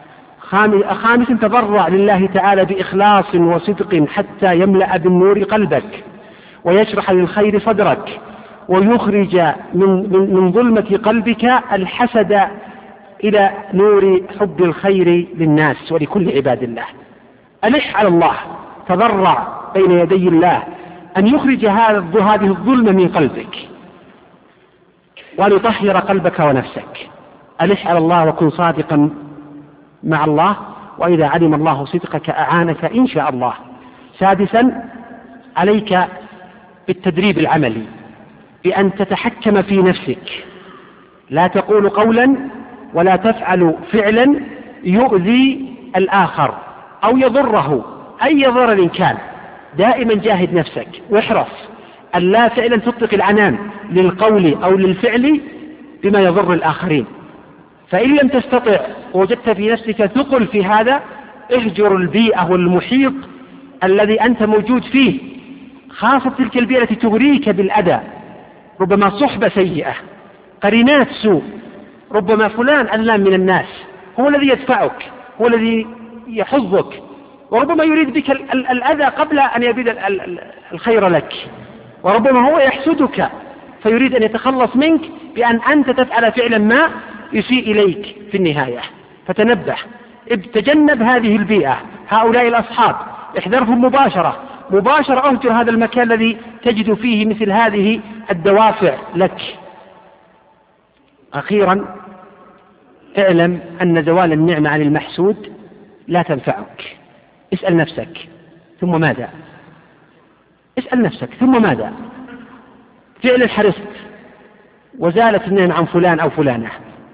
Speaker 2: 5 تضرع لله تعالى بإخلاص وصدق حتى يملأ بالنور قلبك ويشرح للخير صدرك ويخرج من ظلمة قلبك الحسد إلى نور حب الخير للناس ولكل عباد الله. ألح على الله، تضرع بين يدي الله أن يخرج هذه الظلمة من قلبك وأن يطهر قلبك ونفسك. ألح على الله وكن صادقا مع الله، وإذا علم الله صدقك أعانك إن شاء الله. 6 عليك بالتدريب العملي بأن تتحكم في نفسك، لا تقول قولا ولا تفعل فعلا يؤذي الآخر أو يضره أي ضرر كان. دائما جاهد نفسك واحرص أن لا فعلا تطلق العنان للقول أو للفعل بما يضر الآخرين. فإن لم تستطع وجدت في نفسك ثقل في هذا، اهجر البيئة والمحيط الذي أنت موجود فيه، خاصة تلك البيئة التي تغريك بالأذى، ربما صحبة سيئة، قرينات سوء، ربما فلان علان من الناس هو الذي يدفعك، هو الذي يحظك، وربما يريد بك الأذى قبل أن يبيد الخير لك، وربما هو يحسدك فيريد أن يتخلص منك بأن أنت تفعل فعلا ما يسيء إليك في النهاية. فتنبه، تجنب هذه البيئة، هؤلاء الأصحاب، احذرهم مباشرة أهجر هذا المكان الذي تجد فيه مثل هذه الدوافع لك. أخيرا اعلم أن زوال النعمة عن المحسود لا تنفعك. اسأل نفسك ثم ماذا؟ اسأل نفسك ثم ماذا؟ فعلا حرصت وزالت النعمة عن فلان أو فلانة.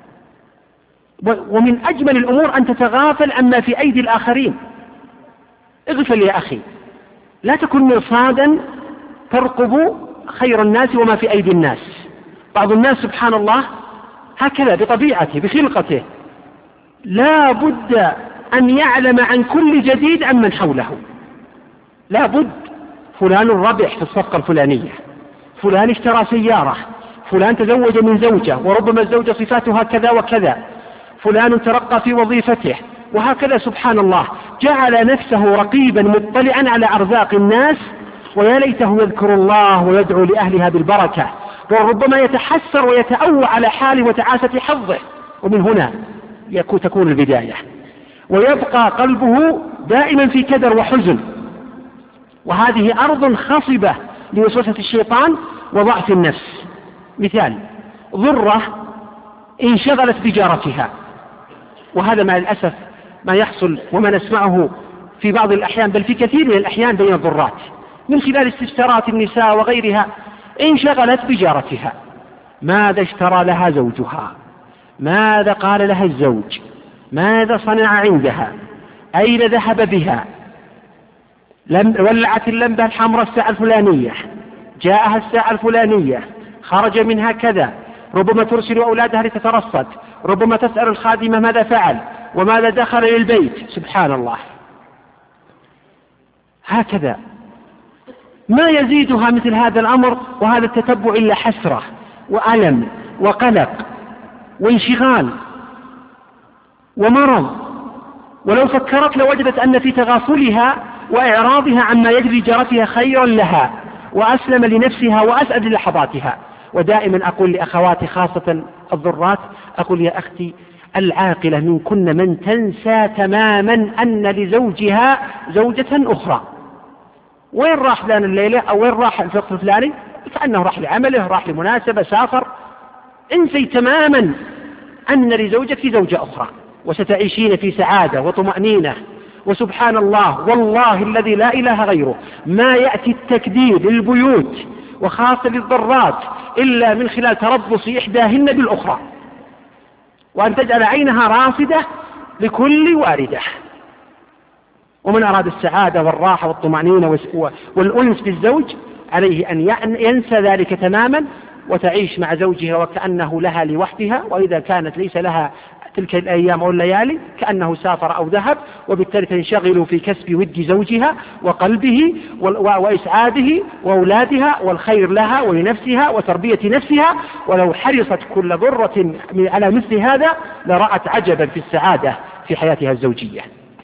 Speaker 2: ومن أجمل الأمور أن تتغافل عما في أيدي الآخرين. اغفل يا أخي، لا تكن مرصادا ترقب خير الناس وما في أيدي الناس. بعض الناس سبحان الله هكذا بطبيعته بخلقته لا بد أن يعلم عن كل جديد عن من حوله. لا بد، فلان ربح في الصفقة الفلانية، فلان اشترى سيارة، فلان تزوج من زوجة وربما الزوجة صفاتها كذا وكذا، فلان ترقى في وظيفته، وهكذا سبحان الله جعل نفسه رقيبا مطلعا على أرزاق الناس، ويا ليته يذكر الله ويدعو لأهلها بالبركة، وربما يتحسر ويتأوى على حاله وتعاسة حظه. ومن هنا تكون البداية، ويبقى قلبه دائما في كدر وحزن. وهذه أرض خصبة لوسوسة الشيطان وضعف النفس. مثال، ضرة انشغلت بجارتها، وهذا مع الأسف ما يحصل وما نسمعه في بعض الأحيان، بل في كثير من الأحيان بين الضرات من خلال استفسارات النساء وغيرها. انشغلت بجارتها، ماذا اشترى لها زوجها، ماذا قال لها الزوج، ماذا صنع عندها، أين ذهب بها، ولعت اللمبة الحمراء الساعة الفلانية، جاءها الساعة الفلانية، خرج منها كذا. ربما ترسل أولادها لتترصد، ربما تسأل الخادمة ماذا فعل وماذا دخل للبيت. سبحان الله، هكذا ما يزيدها مثل هذا الأمر وهذا التتبع إلا حسرة وألم وقلق وانشغال ومرض. ولو فكرت لوجدت أن في تغافلها وإعراضها عما يجري جارتها خيرا لها وأسلم لنفسها وأسعد لحظاتها. ودائما أقول لأخواتي خاصة الضرات، أقول يا أختي العاقلة منكن من تنسى تماما أن لزوجها زوجة أخرى. وين راح فلان الليلة أو وين راح الفقر الفلاني، كأنه راح لعمله، راح لمناسبة، سافر. انسي تماما أن لزوجك زوجة أخرى، وستعيشين في سعادة وطمأنينة. وسبحان الله والله الذي لا إله غيره ما يأتي التكدير للبيوت وخاصة للضرات إلا من خلال تربص إحداهن بالأخرى، وأن تجعل عينها راصدة لكل واردة. ومن أراد السعادة والراحة والطمأنينة والأنس بالزوج عليه أن ينسى ذلك تماما وتعيش مع زوجها وكأنه لها لوحدها، وإذا كانت ليس لها تلك الأيام أو الليالي كأنه سافر أو ذهب، وبالتالي تنشغل في كسب ود زوجها وقلبه وإسعاده وأولادها والخير لها ولنفسها وتربية نفسها. ولو حرصت كل ضرة على مثل هذا لرأت عجبا في السعادة في حياتها الزوجية.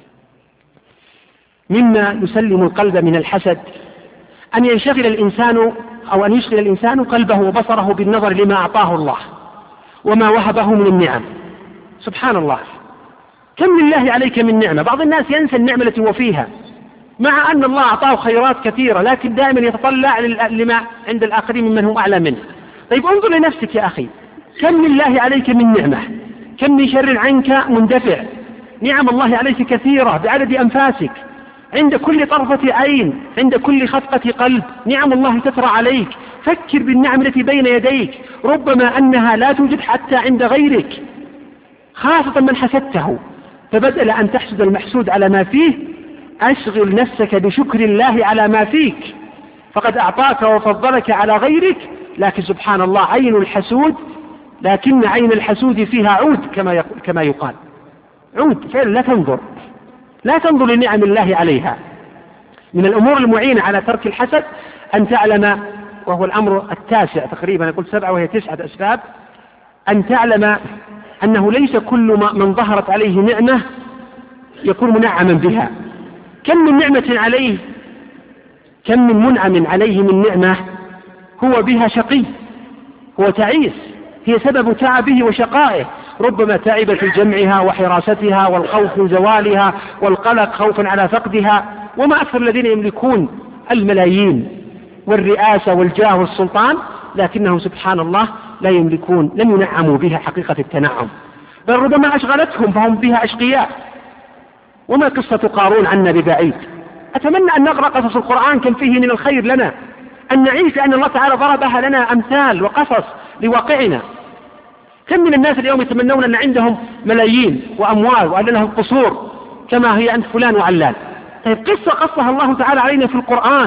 Speaker 2: مما يسلم القلب من الحسد أن ينشغل الإنسان أو أن يشغل الإنسان قلبه وبصره بالنظر لما أعطاه الله وما وهبه من النعم. سبحان الله، كم لله عليك من نعمة. بعض الناس ينسى النعمة التي هو فيها مع أن الله أعطاه خيرات كثيرة، لكن دائما يتطلع لما عند الآخرين ممن هم أعلى منه. طيب انظر لنفسك يا أخي، كم لله عليك من نعمة، كم من شر عنك مندفع. نعم الله عليك كثيرة بعدد أنفاسك، عند كل طرفة عين، عند كل خفقة قلب نعم الله تترى عليك. فكر بالنعم التي بين يديك، ربما أنها لا توجد حتى عند غيرك، خاصة من حسدته. فبدل أن تحسد المحسود على ما فيه أشغل نفسك بشكر الله على ما فيك، فقد أعطاك وفضلك على غيرك. لكن سبحان الله عين الحسود، لكن عين الحسود فيها عود كما يقال، عود فعلا. لا تنظر لنعم الله عليها. من الأمور المعينة على ترك الحسد أن تعلم، وهو الأمر التاسع تقريبا، قلت 7 وهي 9 أسباب، أن تعلم أنه ليس كل من ظهرت عليه نعمة يكون منعما بها. كم من نعمة عليه، كم من منعم عليه من نعمة هو بها شقي، هو تعيس، هي سبب تعبه وشقائه، ربما تعب في جمعها وحراستها والخوف من زوالها والقلق خوفا على فقدها. وما أكثر الذين يملكون الملايين والرئاسة والجاه والسلطان لكنهم سبحان الله لا يملكون، لم ينعموا بها حقيقة التنعم، بل ربما أشغلتهم فهم بها أشقياء. وما قصة قارون عنا ببعيد. أتمنى أن نقرأ قصص القرآن كم فيه من الخير لنا، أن نعيش، لأن الله تعالى ضربها لنا أمثال وقصص لواقعنا. كم من الناس اليوم يتمنون أن عندهم ملايين وأموال وأن لهم قصور كما هي عند فلان وعلان. طيب قصة قصها الله تعالى علينا في القرآن